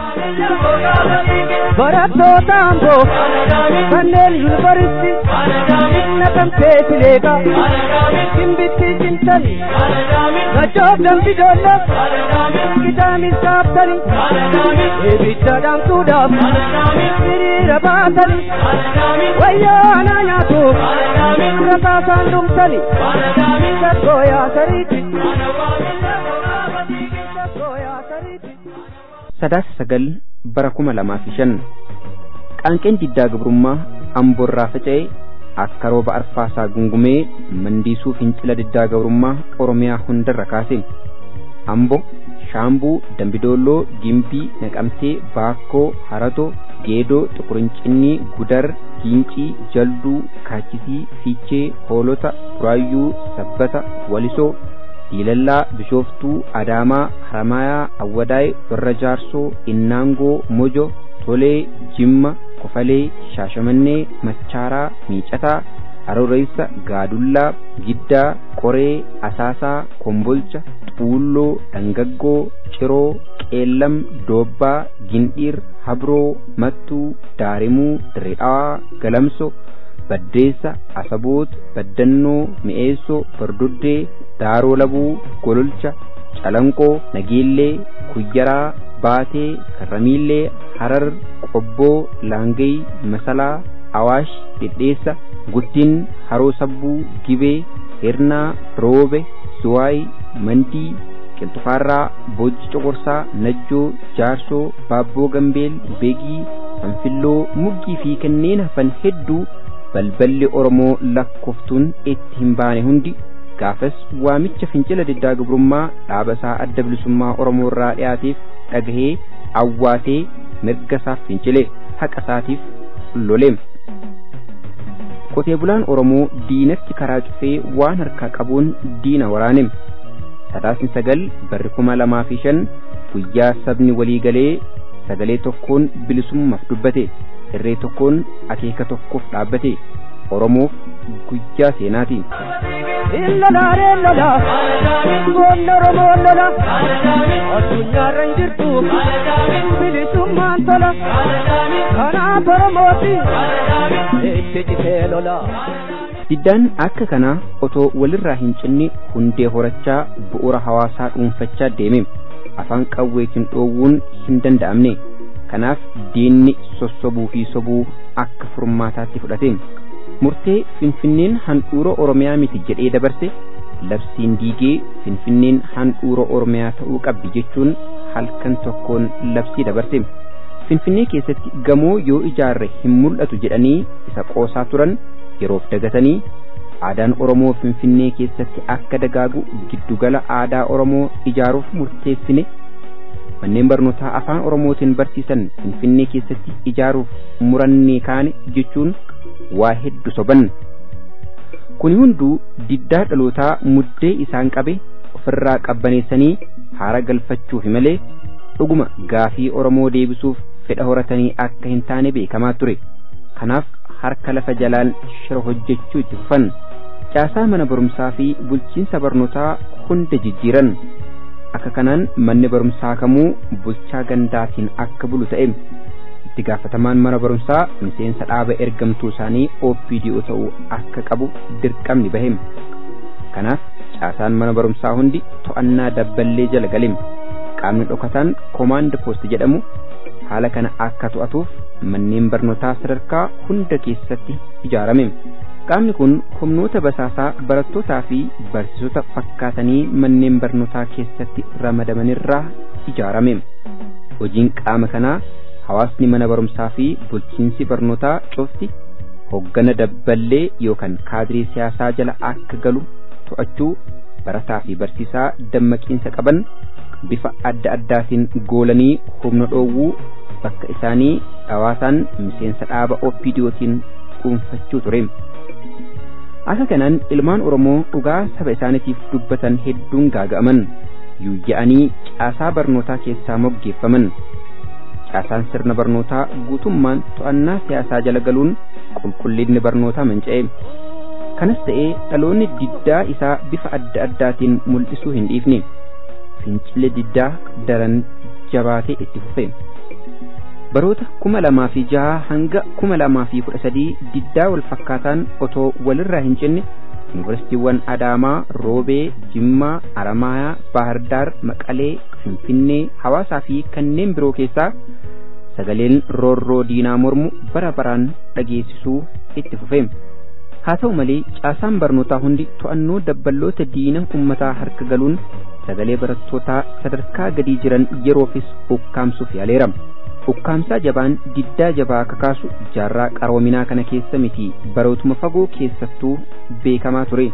Barattoota Amboo kanneen yuunivarsiitii Naqamtee Fileegaa Gimbitti Cintanii Gachoof Dambidolloo Kitaamis Kaaftanii Ibidda dhaamsuudhaaf hiriira baatanii wayyoo anaa nyaatuuf rakaasaan dhumsanii sakkoo yaasariiti. Sadaasa 9 bara 2005 qaanqeen diddaa gabrummaa Amboorraa faca'ee akka rooba arfaasaa gungumee mandiisuu fincila diddaa gabrummaa Oromiyaa hundarra kaase. Amboo, Shaambuu, Dambidolloo, Gimbii, Naqamtee, Baakkoo, Haratoo, Geedoo, Xuqurincinii, Gudar, Giincii, Jalduu, Kaachisii, Fiichee, Hoolota, Buraayyuu, Sabbata, Walisoo, Diilallaa, Bishooftuu, Adaamaa, Haramayaa, Awwadaay, Warra Jaarsoo, Innaangoo, Mojo, Tolee, Jimma, Kofalee, Shaashamannee, Machaaraa, Miicataa, Arooreysa, Gaadullaa, Giddaa, Qoree, Asaasaa, Kombolcha, Xuulloo, Dangaggoo, Ciroo, Qeellam, Doobbaa, Gindhiir, Habroo, Mattuu, Daarimuu, Dirreedhaa, Galamso, Baddeessa, Asaboot, Baddannoo, Mi'eessoo, Bardoddee, Daaroo Labuu, Gololcha, Calanqoo, Nageellee, Kuyyaraa, Baatee, Karramiillee, Harar, Qobboo, Laangay, Masalaa, Awaash, Dhidheessa, Guddin, Haroo Sabbuu, Gibee, Hirnaa, Roobe, Suwaay, Mandii, Qilxufaarraa, Boojji Coqorsaa, Najjoo, Jaarsoo, Baabboo Gambeel, Beegii, Anfilloo, Muggii fi kanneen hafan hedduu balballi Oromoo lakkooftuun itti hin baane hundi gaafas waamicha fincila diddaa gabrummaa dhaabasaa adda bilisummaa Oromoo irraa dhiyaateef dhagahee awwaatee mirga isaaf fincile haqa isaatiif loleem. Qotee bulaan Oromoo diinatti karaa cufee waan harkaa qabuun diina waraanem. Sadaasni 9 barri 2005 guyyaa sabni walii galee sagalee tokkoon bilisummaaf dubbate. Irree tokkoon akeeka tokkoof dhaabbate. Oromoof guyyaa seenaati. Illalaa goonni Oromoo lola addunyaarra hin jirtu bilisummaan tola kanaaf Oromooti itti citee lola. Diddaan akka kanaa otoo walirraa hin cinne hundee horachaa bu'uura hawaasaa dhuunfachaa deeme. Afaan qawweetiin dhoowwuun hin danda'amne. Kanaaf diinni sossobuu fi sobuu akka furmaataatti fudhate. Murtee Finfinneen handhuura Oromiyaa miti jedhee dabarse labsiin diigee Finfinneen handhuura Oromiyaa ta'uu qabdi jechuun halkan tokkoon labsii dabarse. Finfinnee keessatti gamoo yoo ijaarre hin mul'atu jedhanii isa qoosaa turan yeroof dagatanii aadaan Oromoo Finfinnee keessatti akka dagaagu giddugala aadaa Oromoo ijaaruuf murteessine. Manneen barnootaa afaan Oromootiin barsiisan Finfinnee keessatti ijaaruuf murannee kaane jechuun waa hedduu soban. Kuni hunduu diddaa dhalootaa muddee isaan qabe ofirraa qabbaneessanii haara galfachuufi malee dhuguma gaafii Oromoo deebisuuf fedha horatanii akka hin taane beekamaa ture. Kanaaf harka lafa jalaan shira hojjechuu itti fufan. Caasaa mana barumsaa fi bulchiinsa barnootaa hunda jijjiiran. Akka kanaan manni barumsaa kamuu bulchaa gandaatiin akka bulu ta'e. itti gaafatamaan mana barumsaa miseensa dhaaba ergamtuu isaanii OPDO ta'uu akka qabu dirqamni bahame. Kanaaf caasaan mana barumsaa hundi to'annaa dabballee jala galame. Qaamni dhokataan command post jedhamu haala kana akka to'atuuf manneen barnootaa sadarkaa hunda keessatti ijaarame. Qaamni kun humnoota basaasaa barattootaa fi barsiisota fakkaatanii manneen barnootaa keessatti ramadamanirraa ijaarame. Hojiin qaama kanaa hawaasni mana barumsaa fi bulchiinsi barnootaa cufti hoggana dabballee yookaan kaadirii siyaasaa jala akka galu to'achuu, barataa fi barsiisaa dammaqiinsa qaban bifa adda addaatiin goolanii humna dhoowwuu, bakka isaanii dhawaasaan miseensa dhaaba OPDOtiin dhuunfachuu ture. Akka kanaan ilmaan Oromoo dhugaa saba isaaniitiif dubbatan hedduun gaaga'aman, yuuyya'anii caasaa barnootaa keessaa moggeeffaman. Caasaan sirna barnootaa guutummaan to'annaa siyaasaa jala galuun qulqullinni barnootaa manca'e. Kanas ta'ee dhaloonni diddaa isaa bifa adda addaatiin mul'isuu hin dhiifne. Fincilli diddaa daran jabaatee itti fufe. Baroota 2006 hanga 2013 diddaa wal fakkaataan otoo walirraa hin cinne yuunivarsiitiiwwan Adaamaa, Roobee, Jimmaa, Haramaayaa, Baahirdaar, Maqalee, Finfinnee, Hawaasaa fi kanneen biroo keessaa sagaleen roorroo diinaa mormu bara baraan dhageessisuu itti fufe. Haa ta'u malee caasaan barnootaa hundi to'annoo dabballoota diina ummataa harka galuun sagalee barattootaa sadarkaa gadii jiran yeroofis ukkaamsuuf yaaleera. Ukkaamsaa jabaan diddaa jabaa kakaasu jaarraa qaroominaa kana keessa miti barootuma fagoo keessattuu beekamaa ture.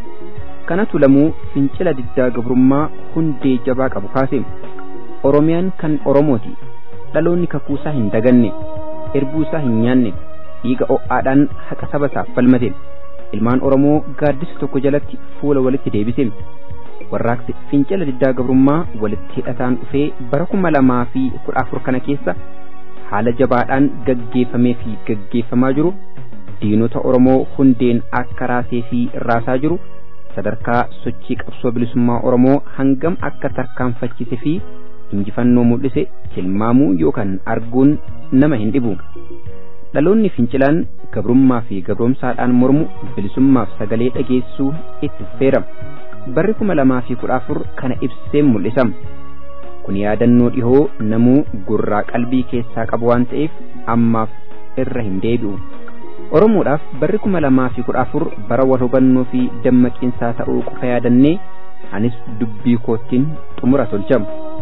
Kanatu lamuu fincila diddaa gabrummaa hundee jabaa qabu kaase. Oromiyaan kan Oromooti. Dhaloonni kakuusaa hin daganne, erbuusaa hin nyaanne, dhiiga o'aadhaan haqa saba isaaf falmate. Ilmaan Oromoo gaaddisa tokko jalatti fuula walitti deebise. Warraaqsi fincila diddaa gabrummaa walitti hidhataan dhufee bara 2014 kana keessa haala jabaadhaan gaggeeffamee fi gaggeeffamaa jiru diinota Oromoo hundeen akka raasee fi raasaa jiru sadarkaa sochii qabsoo bilisummaa Oromoo hangam akka tarkaanfachiise fi injifannoo mul'ise tilmaamuu yookaan arguun nama hin dhibu. Dhaloonni fincilaan gabrummaa fi gabroomsaadhaan mormu bilisummaaf sagalee dhageessuu itti fufeera. Barri 2014 kana ibsee mul'isa. Kun yaadannoo dhihoo namuu gurraa qalbii keessaa qabu waan ta'eef ammaaf irra hin deebi'u. Oromoodhaaf barri 2014 bara wal hubannoo fi dammaqiinsaa ta'uu qofa yaadannee anis dubbii koottiin xumura tolcha.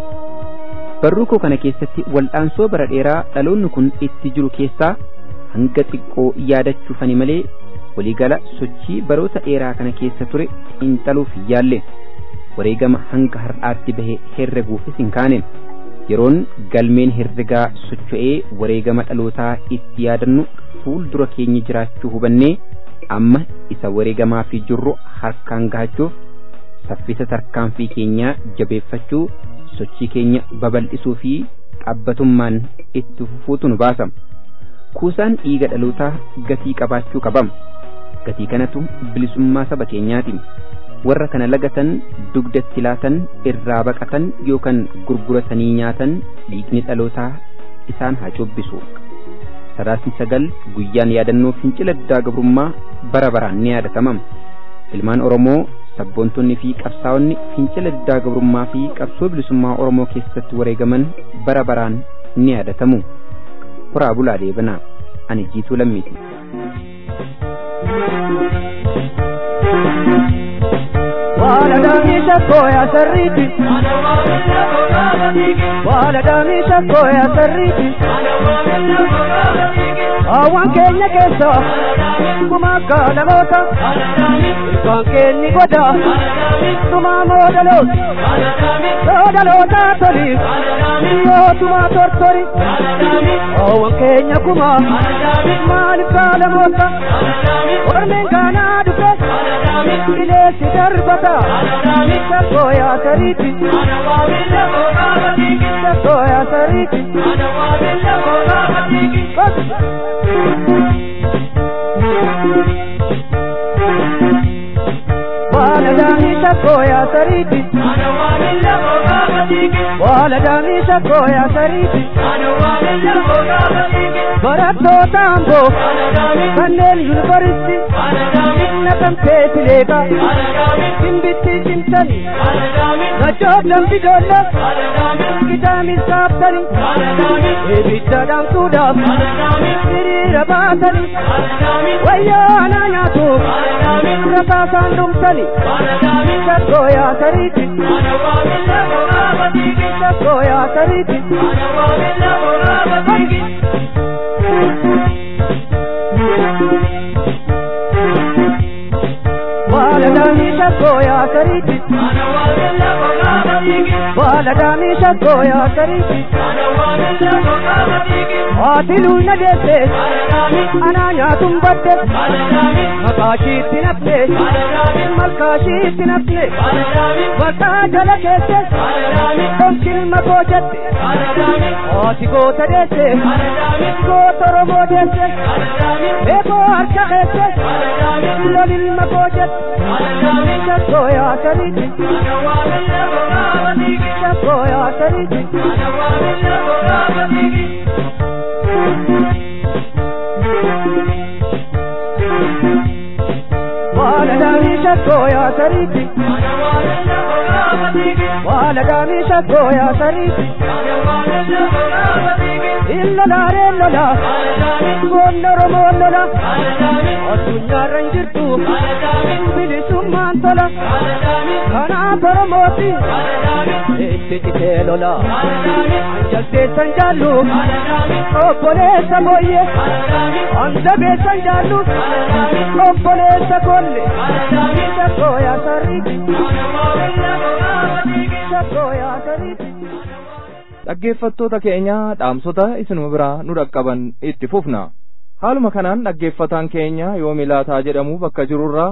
Barruu koo kana keessatti wal'aansoo bara dheeraa dhaloonni kun itti jiru keessaa hanga xiqqoo yaadachuufani malee waliigala sochii baroota dheeraa kana keessa ture xiinxaluuf yaalle. Wareegama hanga har'aatti bahe herreguufis hin kaane. Yeroon galmeen herregaa socho'ee wareegama dhalootaa itti yaadannu fuuldura keenya jiraachuu hubannee amma isa wareegamaa fi jirru harkaan gahachuuf saffisa tarkaanfii keenyaa jabeeffachuu, sochii keenya babal'isuu fi dhaabbatummaan itti fufuutu nu baasa. Kuusaan dhiiga dhalootaa gatii qabaachuu qabam. Gatii kanatu bilisummaa saba keenyaati. Warra kana lagatan, dugdatti laatan, irraa baqatan yookaan gurguratanii nyaatan dhiigni dhalootaa isaan haa cubbisu. Sadaasni 9 guyyaan yaadannoo fincila diddaa gabrummaa bara baraan ni yaadatama. Ilmaan Oromoo, sabboontonni fi qabsaa'onni fincila diddaa gabrummaa fi qabsoo bilisummaa Oromoo keessatti wareegaman bara baraan ni yaadatamu. Horaa bulaa deebana. Ani Jiituu Lammiiti. Waladamisha koya sarriti, waladamisha koya sarriti, awan Kenya keessa kuma kaalamoota, ilkaan keenni goda, tuma moodaloota toli, yoo tuma tortori, awan Kenya kuma maaliif kaalamoota, ormeen kaanaa dhufe, bileessi darbata, sakoya sariti, sakoya sariti, waladamisha koya sariti, Waladani shakko ya sariti barattoota amboo kanneen yuunivarsiitii inna kan peetileeqa simbitti cimsanii nachoodhan bidoolla kitaamin saabtanii ibidda dhamsuudhaaf hiriira baasanii wayyaanaa nyaatuuf rakaasaan dhumsanii shakkoo yaa sariiti shakkoo yaa sariiti waladani shakko ya sariti waladani shakko ya sariti atilu nadete ananya tumbate makashi tinapne malkashi tinapne wata jalakete tonkil makojate ati go tadete go toromodete eko arkete lolil makojate shakko ya sariti shakko ya sariti waladani shakko ya sariti waladani shakko ya sariti illola gonoromoolola addunyaarran jirtu bilisummaan tola kanaaf oromooti itti citee lola anjalteessan jaallu obboleessa booyye andabeessan jaallu obboleessa kolle shakkoo yaa sariti shakkoo yaa sariti. dhaggeeffattoota keenya dhaamsota isinuma biraa nu dhaqqaban itti fufna. haaluma kanaan dhaggeeffataan keenya yoomi laataa jedhamu bakka jirurraa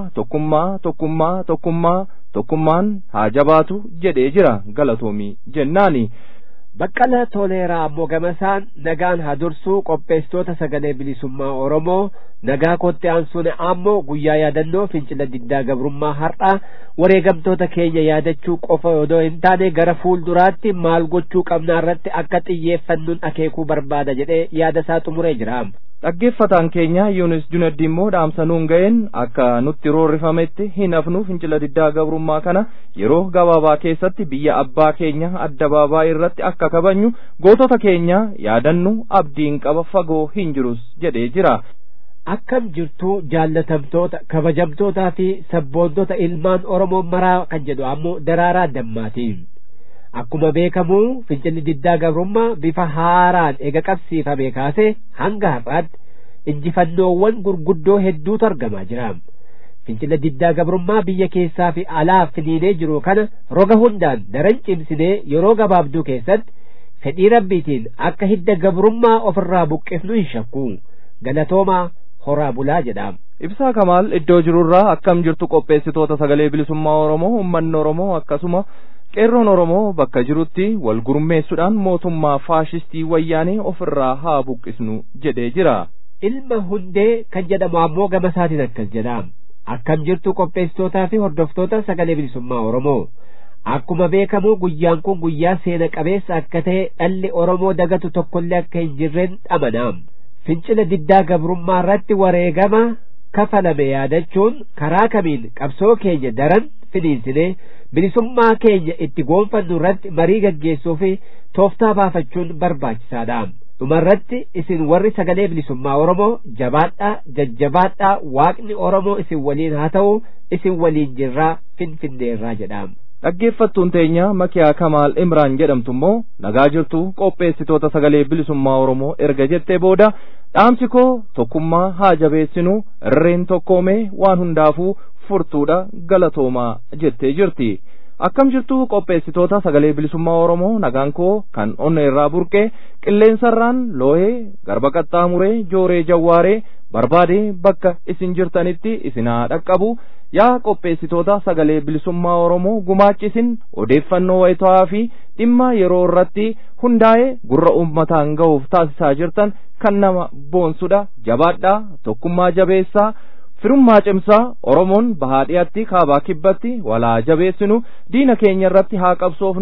tokkummaan haa jabaatu jedhee jira galatoomii jennaani. Baqqala Toleeraa ammoo gamasaan nagaan haa dursuu qopheessitoota sagalee bilisummaa Oromoo nagaa kootti aansuun ammoo guyyaa yaadannoo fincila diddaa gabrummaa har'aa wareegamtoota keenya yaadachuu qofa odoo hin taane gara fuulduraatti maal gochuu qabnaa irratti akka xiyyeeffannuun akeekuu barbaada jedhee yaada isaa xumuree jira. dhaggeeffataan keenya Yuunus Junaddi immoo dhaamsa nuun ga'een akka nutti roorrifametti hin hafnu fincila diddaa gabrummaa kana yeroo gabaabaa keessatti biyya abbaa keenya addabaabaa irratti akka kabajnu gootota keenya yaadannu abdiin qaba fagoo hin jirus jedhee jira. akkam jirtu jaallatamtoota kabajamtootaa fi sabboontota ilmaan Oromoo maraa kan jedhu ammoo Daraaraa Dammaati. akkuma beekamu fincilli diddaa gabrummaa bifa haaraan eega qabsiifamee kaasee hanga har'aatti injifannoowwan gurguddoo hedduutu argamaa jira. fincila diddaa gabrummaa biyya keessaa fi alaa finiinee jiru kana roga hundaan daran cimsinee yeroo gabaabduu keessatti fedhii rabbiitiin akka hidda gabrummaa ofirraa buqqifnu hin shakku. galatoomaa horaa bulaa jedhama. Ibsaa Kamaal iddoo jirurraa akkam jirtu qopheessitoota sagalee bilisummaa Oromoo uummanni Oromoo akkasuma qeerroon Oromoo bakka jirutti wal gurmeessuudhaan mootummaa faashistii wayyaanee ofirraa haa buqqisnu jedhee jira. Ilma hundee kan jedhamu ammoo gama isaatiin akkas jedha. Akkam jirtu qopheessitootaa fi hordoftoota sagalee bilisummaa Oromoo. Akkuma beekamu guyyaan kun guyyaa seena qabeessa akka ta'e dhalli Oromoo dagatu tokkollee akka hin jirreen dhamana. Fincila diddaa gabrummaa irratti wareegama kafalame yaadachuun karaa kamiin qabsoo keenya daran finiinsinee bilisummaa keenya itti goonfannu irratti marii gaggeessuu fi tooftaa baafachuun barbaachisaadha. dhumarratti isin warri sagalee bilisummaa Oromoo jabaadhaa jajjabaadhaa waaqni Oromoo isin waliin haa ta'u isin waliin jirraa finfinneerraa jedhama. Dhaggeeffattuun teenya Makiyaa Kamaal Imraan jedhamtu immoo nagaa jirtu qopheessitoota sagalee bilisummaa Oromoo erga jettee booda dhaamsi koo tokkummaa haa jabeessinu irreen tokkoomee waan hundaafuu furtuudha galatoomaa jettee jirti. Akkam jirtu qopheessitoota sagalee bilisummaa Oromoo nagaan koo kan onnee irraa burqee qilleensarraan loohee garba qaxxaamuree jooree jawwaaree barbaadee bakka isin jirtanitti isinaa dhaqqabu yaa qopheessitoota sagalee bilisummaa Oromoo gumaachisin odeeffannoo wayitaawaa fi dhimma yeroo irratti hundaa'ee gurra uummataan ga'uuf taasisaa jirtan kan nama boonsudha. Jabaadhaa tokkummaa jabeessaa firummaa cimsaa Oromoon bahaa dhiyaatti kaabaa kibbatti walaa jabeessinu diina keenya irratti haa qabsoofnu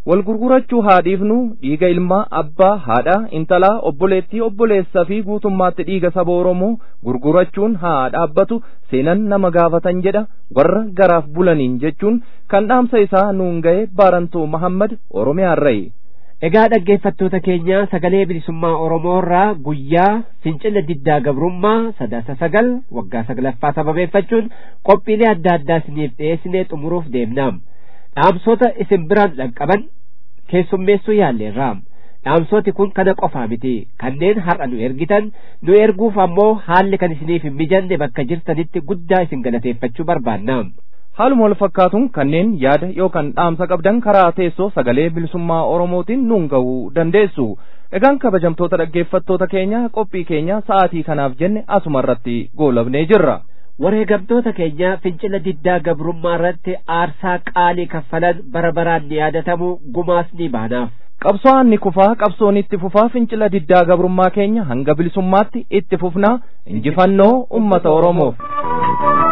wal gurgurachuu haa dhiifnu, dhiiga ilmaa, abbaa, haadha, intalaa, obboleettii, obboleessaa fi guutummaatti dhiiga saba Oromoo gurgurachuun haa dhaabbatu, seenan nama gaafatan jedha warra garaaf bulaniin jechuun kan dhaamsa isaa nuun ga'e Baarantuu Mahammad Oromiyaarraa. Egaa dhaggeeffattoota keenya sagalee bilisummaa Oromoo irraa guyyaa fincila diddaa gabrummaa 9 waggaa 9ffaa sababeeffachuun qophiilee adda addaa isiniif dhiyeessinee xumuruuf deemnaam. Dhaamsota isin biraan dhaqqaban keessummeessuu yaalleerraam. Dhaamsoti kun kana qofaa miti. Kanneen har'a nu ergitan nu erguuf ammoo haalli kan isiniif hin mijanne bakka jirtanitti guddaa isin galateeffachuu barbaannaam. Haaluma wal fakkaatuun kanneen yaada yookaan dhaamsa qabdan karaa teessoo sagalee bilisummaa Oromootiin nuun ga'uu dandeessu. Egaan kabajamtoota dhaggeeffattoota keenya qophii keenya sa'aatii kanaaf jenne asuma irratti goolabnee jirra. Wareegamtoota keenya fincila diddaa gabrummaa irratti aarsaa qaalii kaffalan bara baraan ni yaadatamu, gumaas ni baanaaf. Qabsoon ni kufaa, qabsoon itti fufaa, fincila diddaa gabrummaa keenya hanga bilisummaatti itti fufnaa. Injifannoo ummata Oromoof.